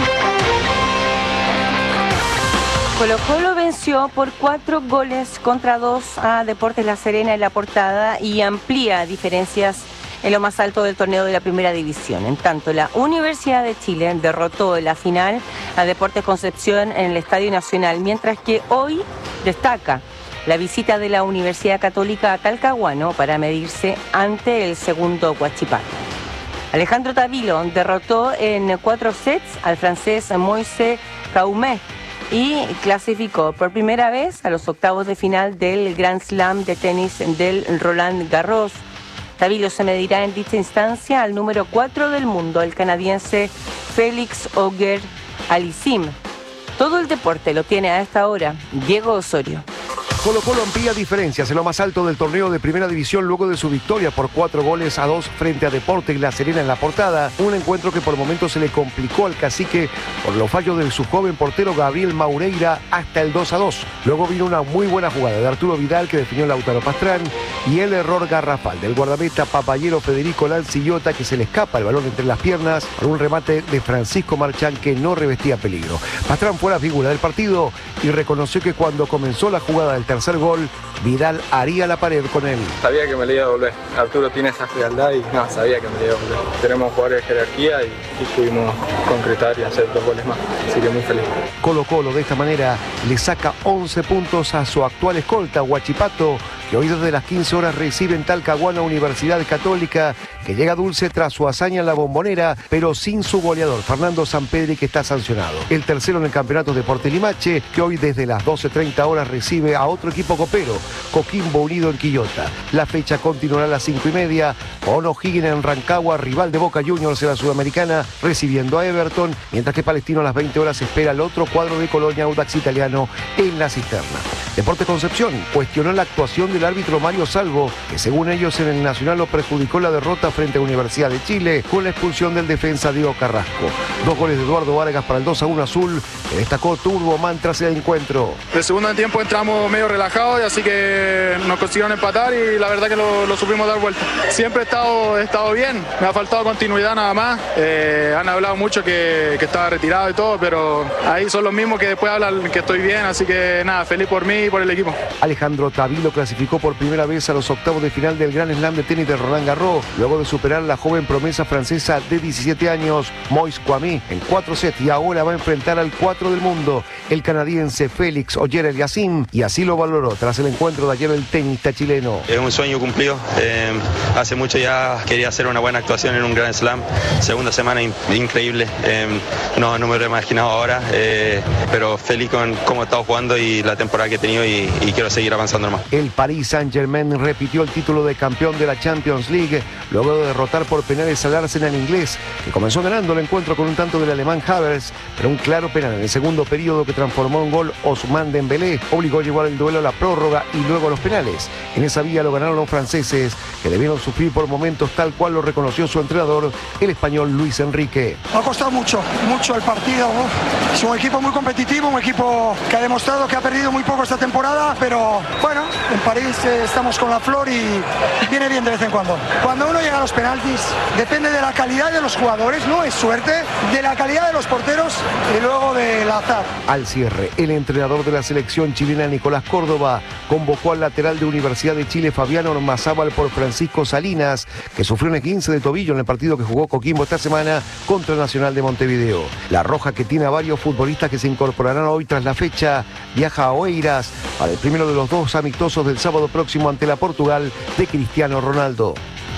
Colo Colo venció por cuatro goles contra dos a Deportes La Serena en la Portada y amplía diferencias en lo más alto del torneo de la Primera División. En tanto, la Universidad de Chile derrotó en la final a Deportes Concepción en el Estadio Nacional, mientras que hoy destaca la visita de la Universidad Católica a Talcahuano para medirse ante el segundo Huachipato. Alejandro Tavilo derrotó en cuatro sets al francés Moise Caumé y clasificó por primera vez a los octavos de final del Grand Slam de tenis del Roland Garros. Tavilo se medirá en dicha instancia al número cuatro del mundo, el canadiense Félix Auger-Aliassime. Todo el deporte lo tiene a esta hora Diego Osorio. Colo Colo amplía diferencias en lo más alto del torneo de Primera División luego de su victoria por cuatro goles a dos frente a Deportes La Serena en la Portada. Un encuentro que por momentos se le complicó al cacique por los fallos de su joven portero Gabriel Maureira hasta el dos a dos. Luego vino una muy buena jugada de Arturo Vidal que definió Lautaro Pastrán y el error garrafal del guardameta papayero Federico Lancillota que se le escapa el balón entre las piernas por un remate de Francisco Marchán que no revestía peligro. Pastrán fue la figura del partido y reconoció que cuando comenzó la jugada del tercer gol, Vidal haría la pared con él. Sabía que me le iba a volver. Arturo tiene esa frialdad y no, sabía que me le iba a volver. Tenemos jugadores de jerarquía y, y pudimos concretar y hacer dos goles más. Así que muy feliz. Colo Colo de esta manera le saca once puntos a su actual escolta, Huachipato, que hoy desde las quince horas recibe en Talcahuano Universidad Católica, que llega dulce tras su hazaña en la Bombonera, pero sin su goleador, Fernando Sampedri, que está sancionado. El tercero en el campeonato Deportes Limache, que hoy desde las doce treinta horas recibe a otro equipo copero, Coquimbo Unido en Quillota. La fecha continuará a las cinco y media, con O'Higgins en Rancagua, rival de Boca Juniors en la Sudamericana, recibiendo a Everton, mientras que Palestino a las veinte horas espera el otro cuadro de Colonia, Audax Italiano, en la Cisterna. Deportes Concepción cuestionó la actuación del árbitro Mario Salvo, que según ellos en el Nacional lo perjudicó la derrota frente a Universidad de Chile con la expulsión del defensa Diego Carrasco. Dos goles de Eduardo Vargas para el dos a uno azul, que destacó Turbo Man tras el encuentro. El segundo tiempo entramos medio relajados y así que nos consiguieron empatar y la verdad que lo, lo supimos dar vuelta. Siempre he estado, he estado bien, me ha faltado continuidad nada más. Eh, han hablado mucho que, que estaba retirado y todo, pero ahí son los mismos que después hablan que estoy bien, así que nada, feliz por mí y por el equipo. Alejandro Tavilo clasificó por primera vez a los octavos de final del Grand Slam de tenis de Roland Garros, luego de superar a la joven promesa francesa de diecisiete años, Moise Caumé, en cuatro sets, y ahora va a enfrentar al cuatro del mundo, el canadiense Félix Auger-Aliassime, y así lo valoró tras el encuentro de ayer el tenista chileno. Es un sueño cumplido, eh, hace mucho ya quería hacer una buena actuación en un Grand Slam, segunda semana in increíble, eh, no, no me lo he imaginado ahora, eh, pero feliz con cómo he estado jugando y la temporada que he tenido y, y quiero seguir avanzando más. El Paris Saint-Germain repitió el título de campeón de la Champions League luego de derrotar por penales al Arsenal inglés, que comenzó ganando el encuentro con un tanto del alemán Havertz, pero un claro penal en el segundo periodo que transformó en gol Ousmane Dembélé obligó a llevar el duelo a la prórroga y luego a los penales. En esa vía lo ganaron los franceses, que debieron sufrir por momentos tal cual lo reconoció su entrenador, el español Luis Enrique. Ha costado mucho, mucho el partido, ¿no? Es un equipo muy competitivo, un equipo que ha demostrado que ha perdido muy poco esta temporada, pero bueno, en París eh, estamos con la flor y viene bien de vez en cuando. Cuando uno llega a los penaltis, depende de la calidad de los jugadores, no es suerte, de la calidad de los porteros y luego del azar. Al cierre, el entrenador de la selección chilena Nicolás Córdoba convocó al lateral de Universidad de Chile Fabiano Ormazábal por Francisco Salinas, que sufrió un esguince de tobillo en el partido que jugó Coquimbo esta semana contra el Nacional de Montevideo. La Roja, que tiene a varios futbolistas que se incorporarán hoy tras la fecha, viaja a Oeiras para el primero de los dos amistosos del sábado próximo ante la Portugal de Cristiano Ronaldo.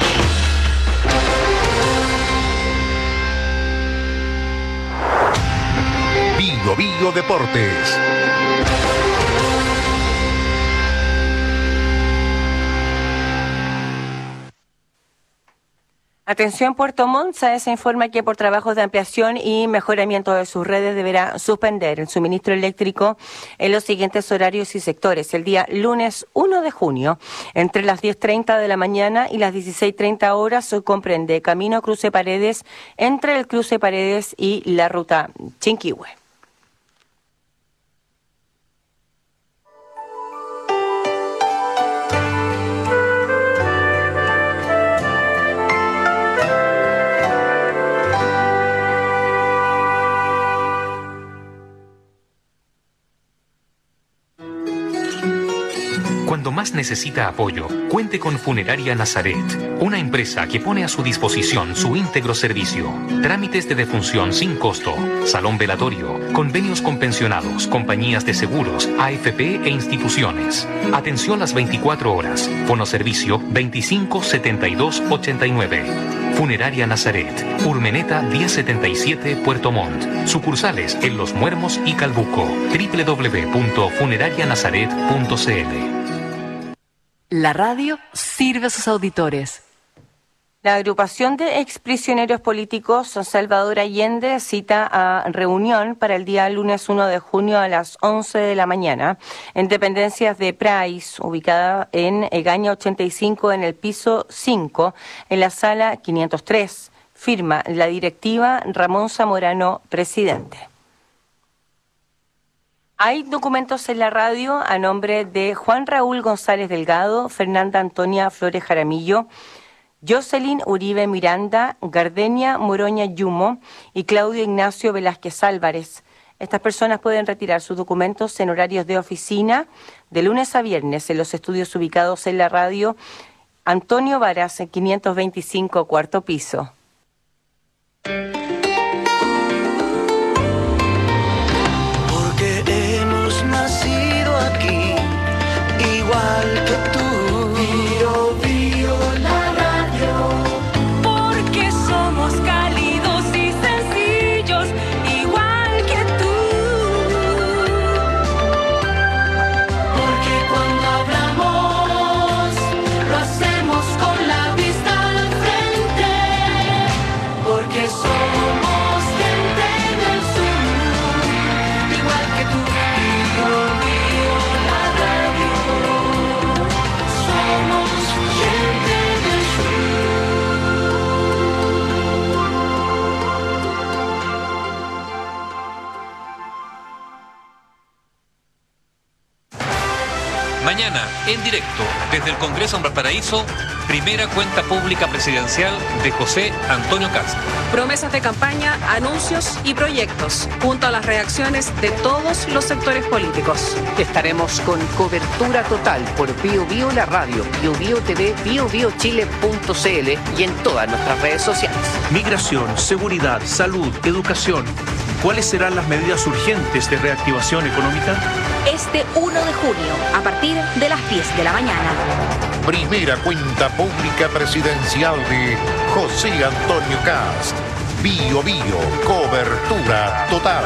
Bio Bio Deportes. Atención Puerto Montt, se informa que por trabajos de ampliación y mejoramiento de sus redes deberá suspender el suministro eléctrico en los siguientes horarios y sectores. El día lunes uno de junio, entre las diez treinta de la mañana y las dieciséis treinta horas, comprende Camino Cruce Paredes entre el Cruce Paredes y la ruta Chinquihue. Cuando más necesita apoyo, cuente con Funeraria Nazaret, una empresa que pone a su disposición su íntegro servicio. Trámites de defunción sin costo, salón velatorio, convenios con pensionados, compañías de seguros, A F P e instituciones. Atención las veinticuatro horas. Fonoservicio veinticinco setenta y dos ochenta y nueve. Funeraria Nazaret, Urmeneta diez setenta y siete, Puerto Montt. Sucursales en Los Muermos y Calbuco. doble u doble u doble u punto funeraria nazaret punto c l. La radio sirve a sus auditores. La agrupación de exprisioneros políticos Salvador Allende cita a reunión para el día lunes uno de junio a las once de la mañana en dependencias de Price, ubicada en Egaña ochenta y cinco en el piso cinco, en la sala quinientos tres. Firma la directiva Ramón Zamorano, presidente. Hay documentos en la radio a nombre de Juan Raúl González Delgado, Fernanda Antonia Flores Jaramillo, Jocelyn Uribe Miranda, Gardenia Moroña Yumo y Claudio Ignacio Velázquez Álvarez. Estas personas pueden retirar sus documentos en horarios de oficina de lunes a viernes en los estudios ubicados en la radio Antonio Varas, en quinientos veinticinco, cuarto piso. Nacido aquí, igual que tú. Bio, bio, la radio. Porque somos cálidos y sencillos, igual que tú. Porque cuando hablamos, lo hacemos con la vista al frente. Porque somos gente del sur, igual que tú. Mañana, en directo, desde el Congreso en Valparaíso, primera cuenta pública presidencial de José Antonio Kast. Promesas de campaña, anuncios y proyectos, junto a las reacciones de todos los sectores políticos. Estaremos con cobertura total por Bio Bio la radio, Bio Bio T V, bio bio chile punto c l y en todas nuestras redes sociales. Migración, seguridad, salud, educación. ¿Cuáles serán las medidas urgentes de reactivación económica? Este uno de junio, a partir de las diez de la mañana. Primera cuenta pública presidencial de José Antonio Kast. Bio Bio, cobertura total.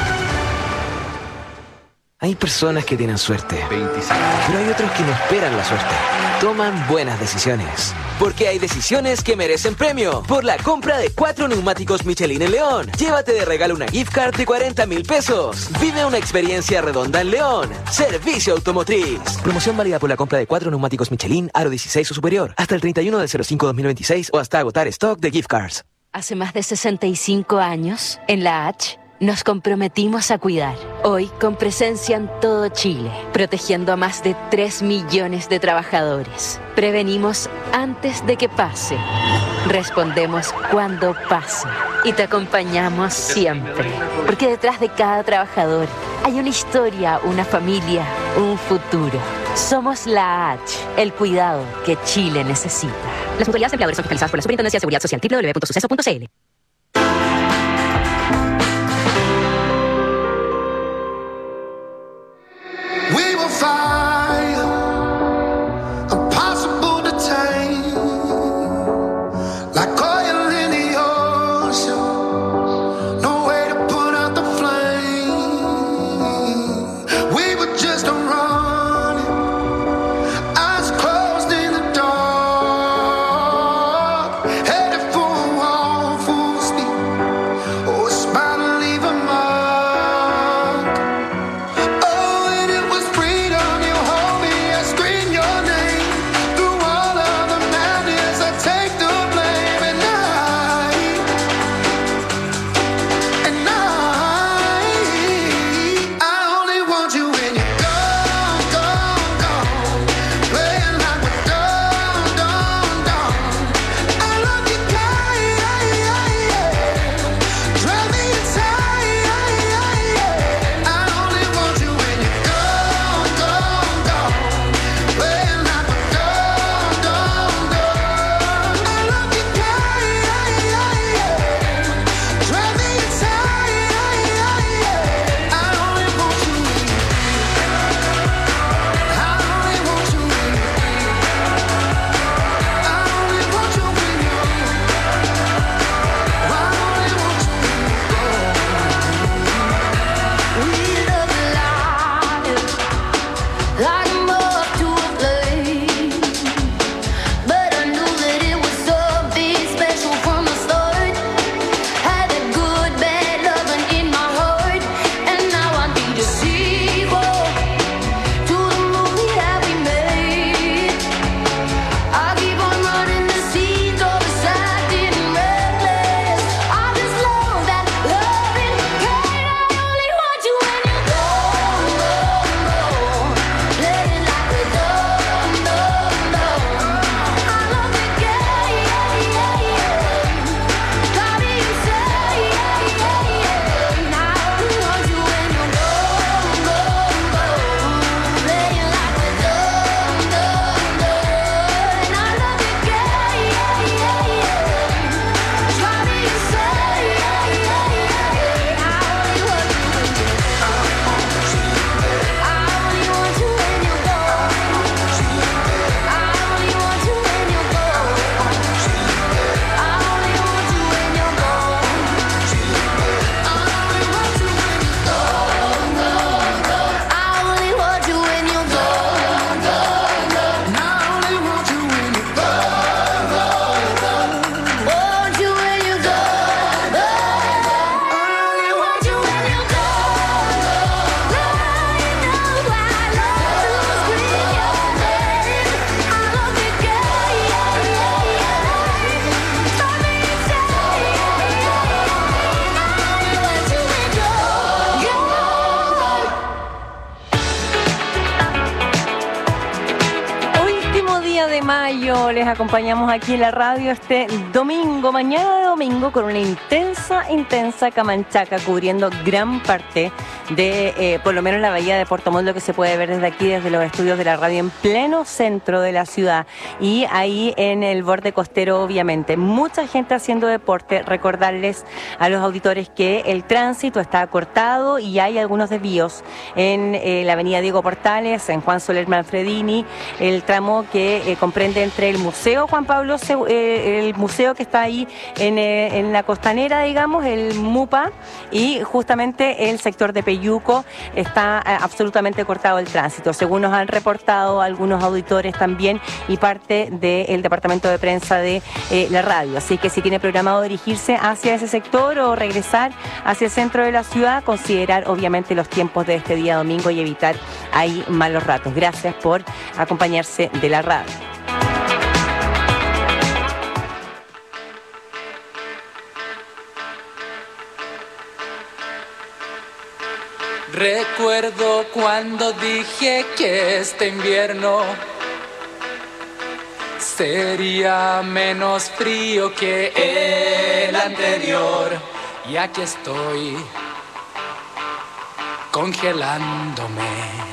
Hay personas que tienen suerte, pero hay otros que no esperan la suerte. Toman buenas decisiones. Porque hay decisiones que merecen premio. Por la compra de cuatro neumáticos Michelin en León, llévate de regalo una gift card de cuarenta mil pesos. Vive una experiencia redonda en León. Servicio Automotriz. Promoción válida por la compra de cuatro neumáticos Michelin, aro dieciséis o superior, hasta el treinta y uno del cero cinco dos mil veintiséis o hasta agotar stock de gift cards. Hace más de sesenta y cinco años, en la H, nos comprometimos a cuidar. Hoy, con presencia en todo Chile, protegiendo a más de tres millones de trabajadores. Prevenimos antes de que pase. Respondemos cuando pase. Y te acompañamos siempre. Porque detrás de cada trabajador hay una historia, una familia, un futuro. Somos la H, el cuidado que Chile necesita. Las mutualidades de empleadores son fiscalizadas por la Superintendencia de Seguridad Social, doble u doble u doble u punto suceso punto c l. We will find impossible to tame, like oil in the ocean, no way to put out the flame. We were just running, eyes closed in the dark, headed for les acompañamos aquí en la radio este domingo, mañana de domingo, con una intensa, intensa camanchaca cubriendo gran parte de, eh, por lo menos la bahía de Puerto Montt, lo que se puede ver desde aquí, desde los estudios de la radio en pleno centro de la ciudad y ahí en el borde costero, obviamente. Mucha gente haciendo deporte. Recordarles a los auditores que el tránsito está cortado y hay algunos desvíos en eh, la avenida Diego Portales, en Juan Soler Manfredini, el tramo que eh, comprende entre el Museo Juan Pablo, eh, el museo que está ahí en, eh, en la costanera, digamos, el MUPA, y justamente el sector de Peyuco está eh, absolutamente cortado el tránsito, según nos han reportado algunos auditores también y parte del departamento de prensa de eh, la radio. Así que si tiene programado dirigirse hacia ese sector o regresar hacia el centro de la ciudad, considerar obviamente los tiempos de este día domingo y evitar ahí malos ratos. Gracias por acompañarse de la radio. Recuerdo cuando dije que este invierno sería menos frío que el anterior, y aquí estoy congelándome.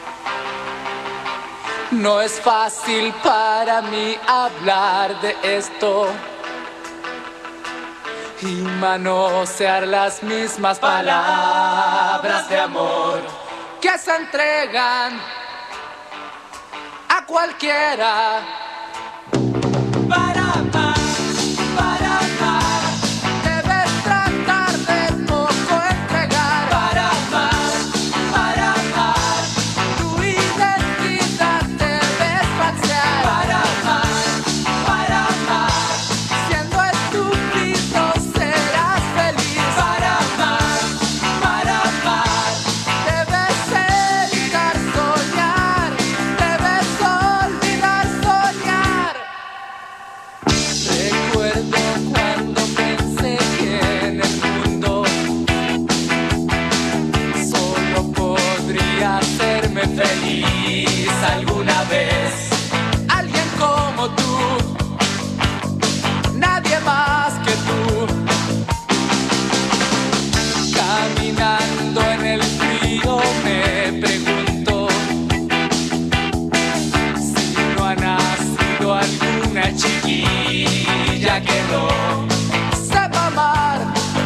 No es fácil para mí hablar de esto y manosear las mismas palabras de amor que se entregan a cualquiera. Para amar, para amar, debes tratar de poco entregar. Para amar, para amar, tu identidad debes falsear. Para amar, para amar, siendo estúpido serás feliz. Para amar, para amar, debes evitar soñar, debes olvidar soñar. Recuerdo cuando pensé que en el mundo solo podría hacerme feliz alguna vez alguien como tú, nadie más que tú. Caminando en el frío me pregunto si no ha nacido alguna chiquilla que no sepa amar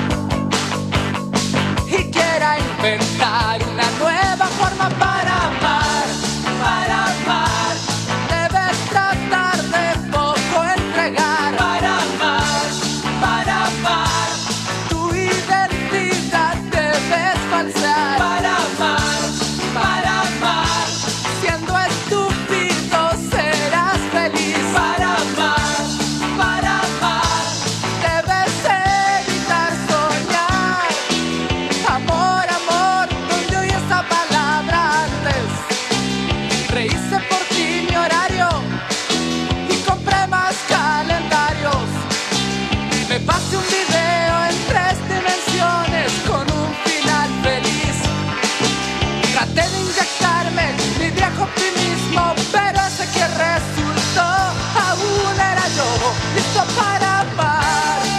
y quiera inventar una nueva forma para amar, para amar. Debes tratar de poco entregar. Para amar, para amar, tu identidad debes falsear. Para amar, para amar, siendo estúpido serás feliz. Para amar, para amar, debes evitar soñar. Amor, amor, ¿dónde oí esa palabra antes? Rehice por ti mi horario y compré más calendarios. Me pasé un video en tres dimensiones con un final feliz. Traté de inyectarme mi viejo optimismo, pero ese que resultó aún era yo, listo para amar.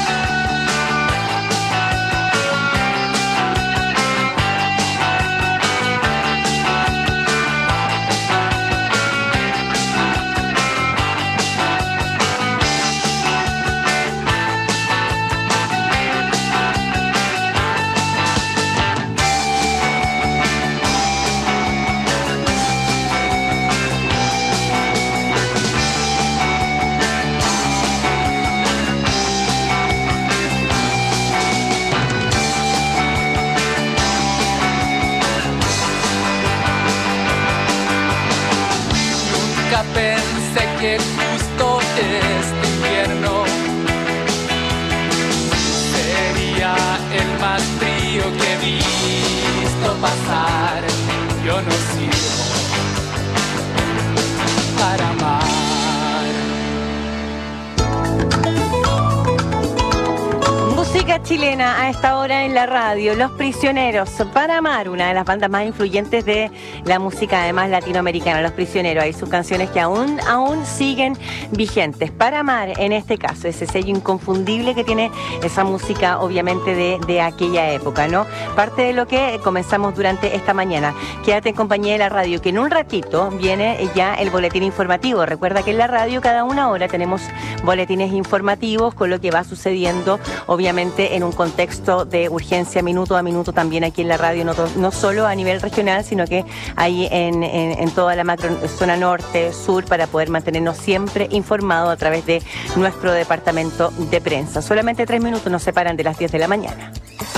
Nunca pensé que justo este invierno sería el más frío que he visto pasar. Yo no sirvo para amar. Música música chilena a esta hora en la radio. Los Prisioneros, para amar, una de las bandas más influyentes de la música, además latinoamericana. Los Prisioneros, hay sus canciones que aún, aún siguen vigentes. Para amar, en este caso, ese sello inconfundible que tiene esa música, obviamente, de, de aquella época, ¿no? Parte de lo que comenzamos durante esta mañana. Quédate en compañía de la radio, que en un ratito viene ya el boletín informativo. Recuerda que en la radio cada una hora tenemos boletines informativos con lo que va sucediendo, obviamente en un contexto de urgencia minuto a minuto también aquí en la radio, no, no solo a nivel regional, sino que ahí en, en, en toda la macro zona norte, sur, para poder mantenernos siempre informados a través de nuestro departamento de prensa. Solamente tres minutos nos separan de las diez de la mañana.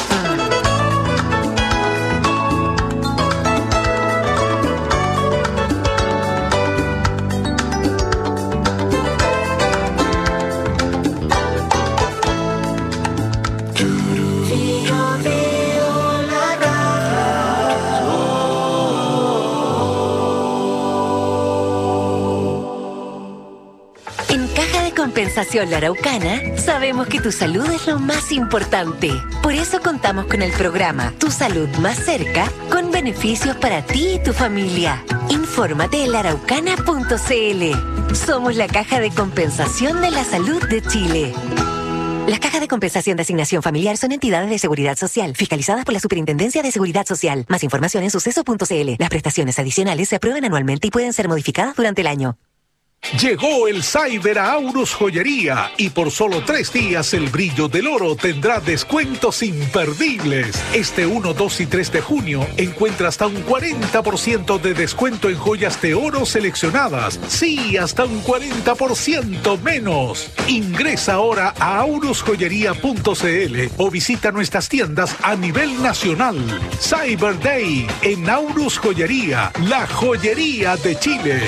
Compensación La Araucana, sabemos que tu salud es lo más importante. Por eso contamos con el programa Tu Salud Más Cerca, con beneficios para ti y tu familia. Infórmate en la araucana punto c l. Somos la Caja de Compensación de la Salud de Chile. Las cajas de compensación de asignación familiar son entidades de seguridad social, fiscalizadas por la Superintendencia de Seguridad Social. Más información en suceso punto c l. Las prestaciones adicionales se aprueban anualmente y pueden ser modificadas durante el año. Llegó el Cyber a Aurus Joyería y por solo tres días el brillo del oro tendrá descuentos imperdibles. Este uno, dos y tres de junio encuentra hasta un cuarenta por ciento de descuento en joyas de oro seleccionadas. Sí, hasta un cuarenta por ciento menos. Ingresa ahora a aurus joyería punto c l o visita nuestras tiendas a nivel nacional. Cyber Day en Aurus Joyería, la joyería de Chile.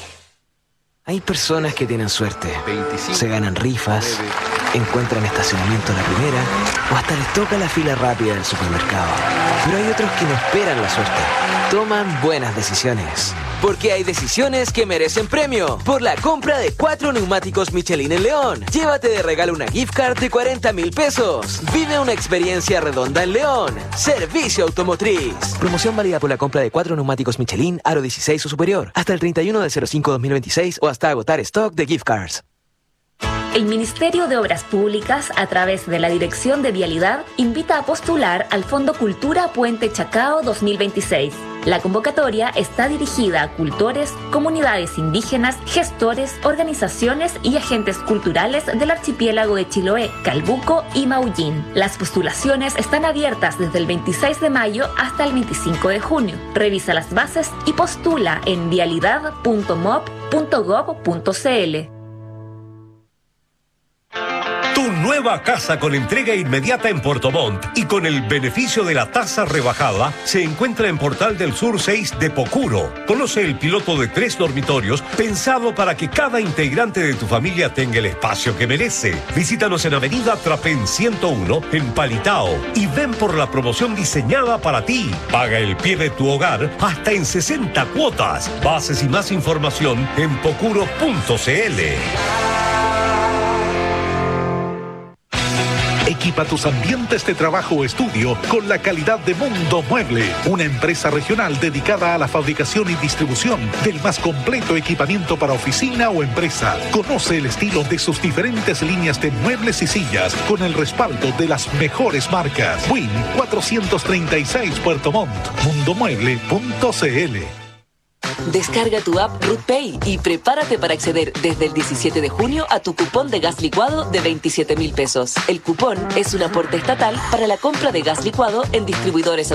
Hay personas que tienen suerte, se ganan rifas, encuentran estacionamiento a la primera o hasta les toca la fila rápida del supermercado. Pero hay otros que no esperan la suerte, toman buenas decisiones. Porque hay decisiones que merecen premio. Por la compra de cuatro neumáticos Michelin en León, llévate de regalo una gift card de cuarenta mil pesos. Vive una experiencia redonda en León. Servicio Automotriz. Promoción válida por la compra de cuatro neumáticos Michelin aro dieciséis o superior hasta el treinta y uno de cero cinco dos mil veintiséis o hasta agotar stock de gift cards. El Ministerio de Obras Públicas, a través de la Dirección de Vialidad, invita a postular al Fondo Cultura Puente Chacao dos mil veintiséis. La convocatoria está dirigida a cultores, comunidades indígenas, gestores, organizaciones y agentes culturales del archipiélago de Chiloé, Calbuco y Maullín. Las postulaciones están abiertas desde el veintiséis de mayo hasta el veinticinco de junio. Revisa las bases y postula en vialidad punto mop punto gob punto c l. Tu nueva casa con entrega inmediata en Puerto Montt y con el beneficio de la tasa rebajada se encuentra en Portal del Sur seis de Pocuro. Conoce el piloto de tres dormitorios pensado para que cada integrante de tu familia tenga el espacio que merece. Visítanos en Avenida Trapén ciento uno en Palitao y ven por la promoción diseñada para ti. Paga el pie de tu hogar hasta en sesenta cuotas. Bases y más información en pocuro punto c l. Equipa tus ambientes de trabajo o estudio con la calidad de Mundo Mueble, una empresa regional dedicada a la fabricación y distribución del más completo equipamiento para oficina o empresa. Conoce el estilo de sus diferentes líneas de muebles y sillas con el respaldo de las mejores marcas. Win cuatrocientos treinta y seis Puerto Montt, mundo mueble punto c l. Descarga tu app RootPay y prepárate para acceder desde el diecisiete de junio a tu cupón de gas licuado de veintisiete mil pesos. El cupón es un aporte estatal para la compra de gas licuado en distribuidores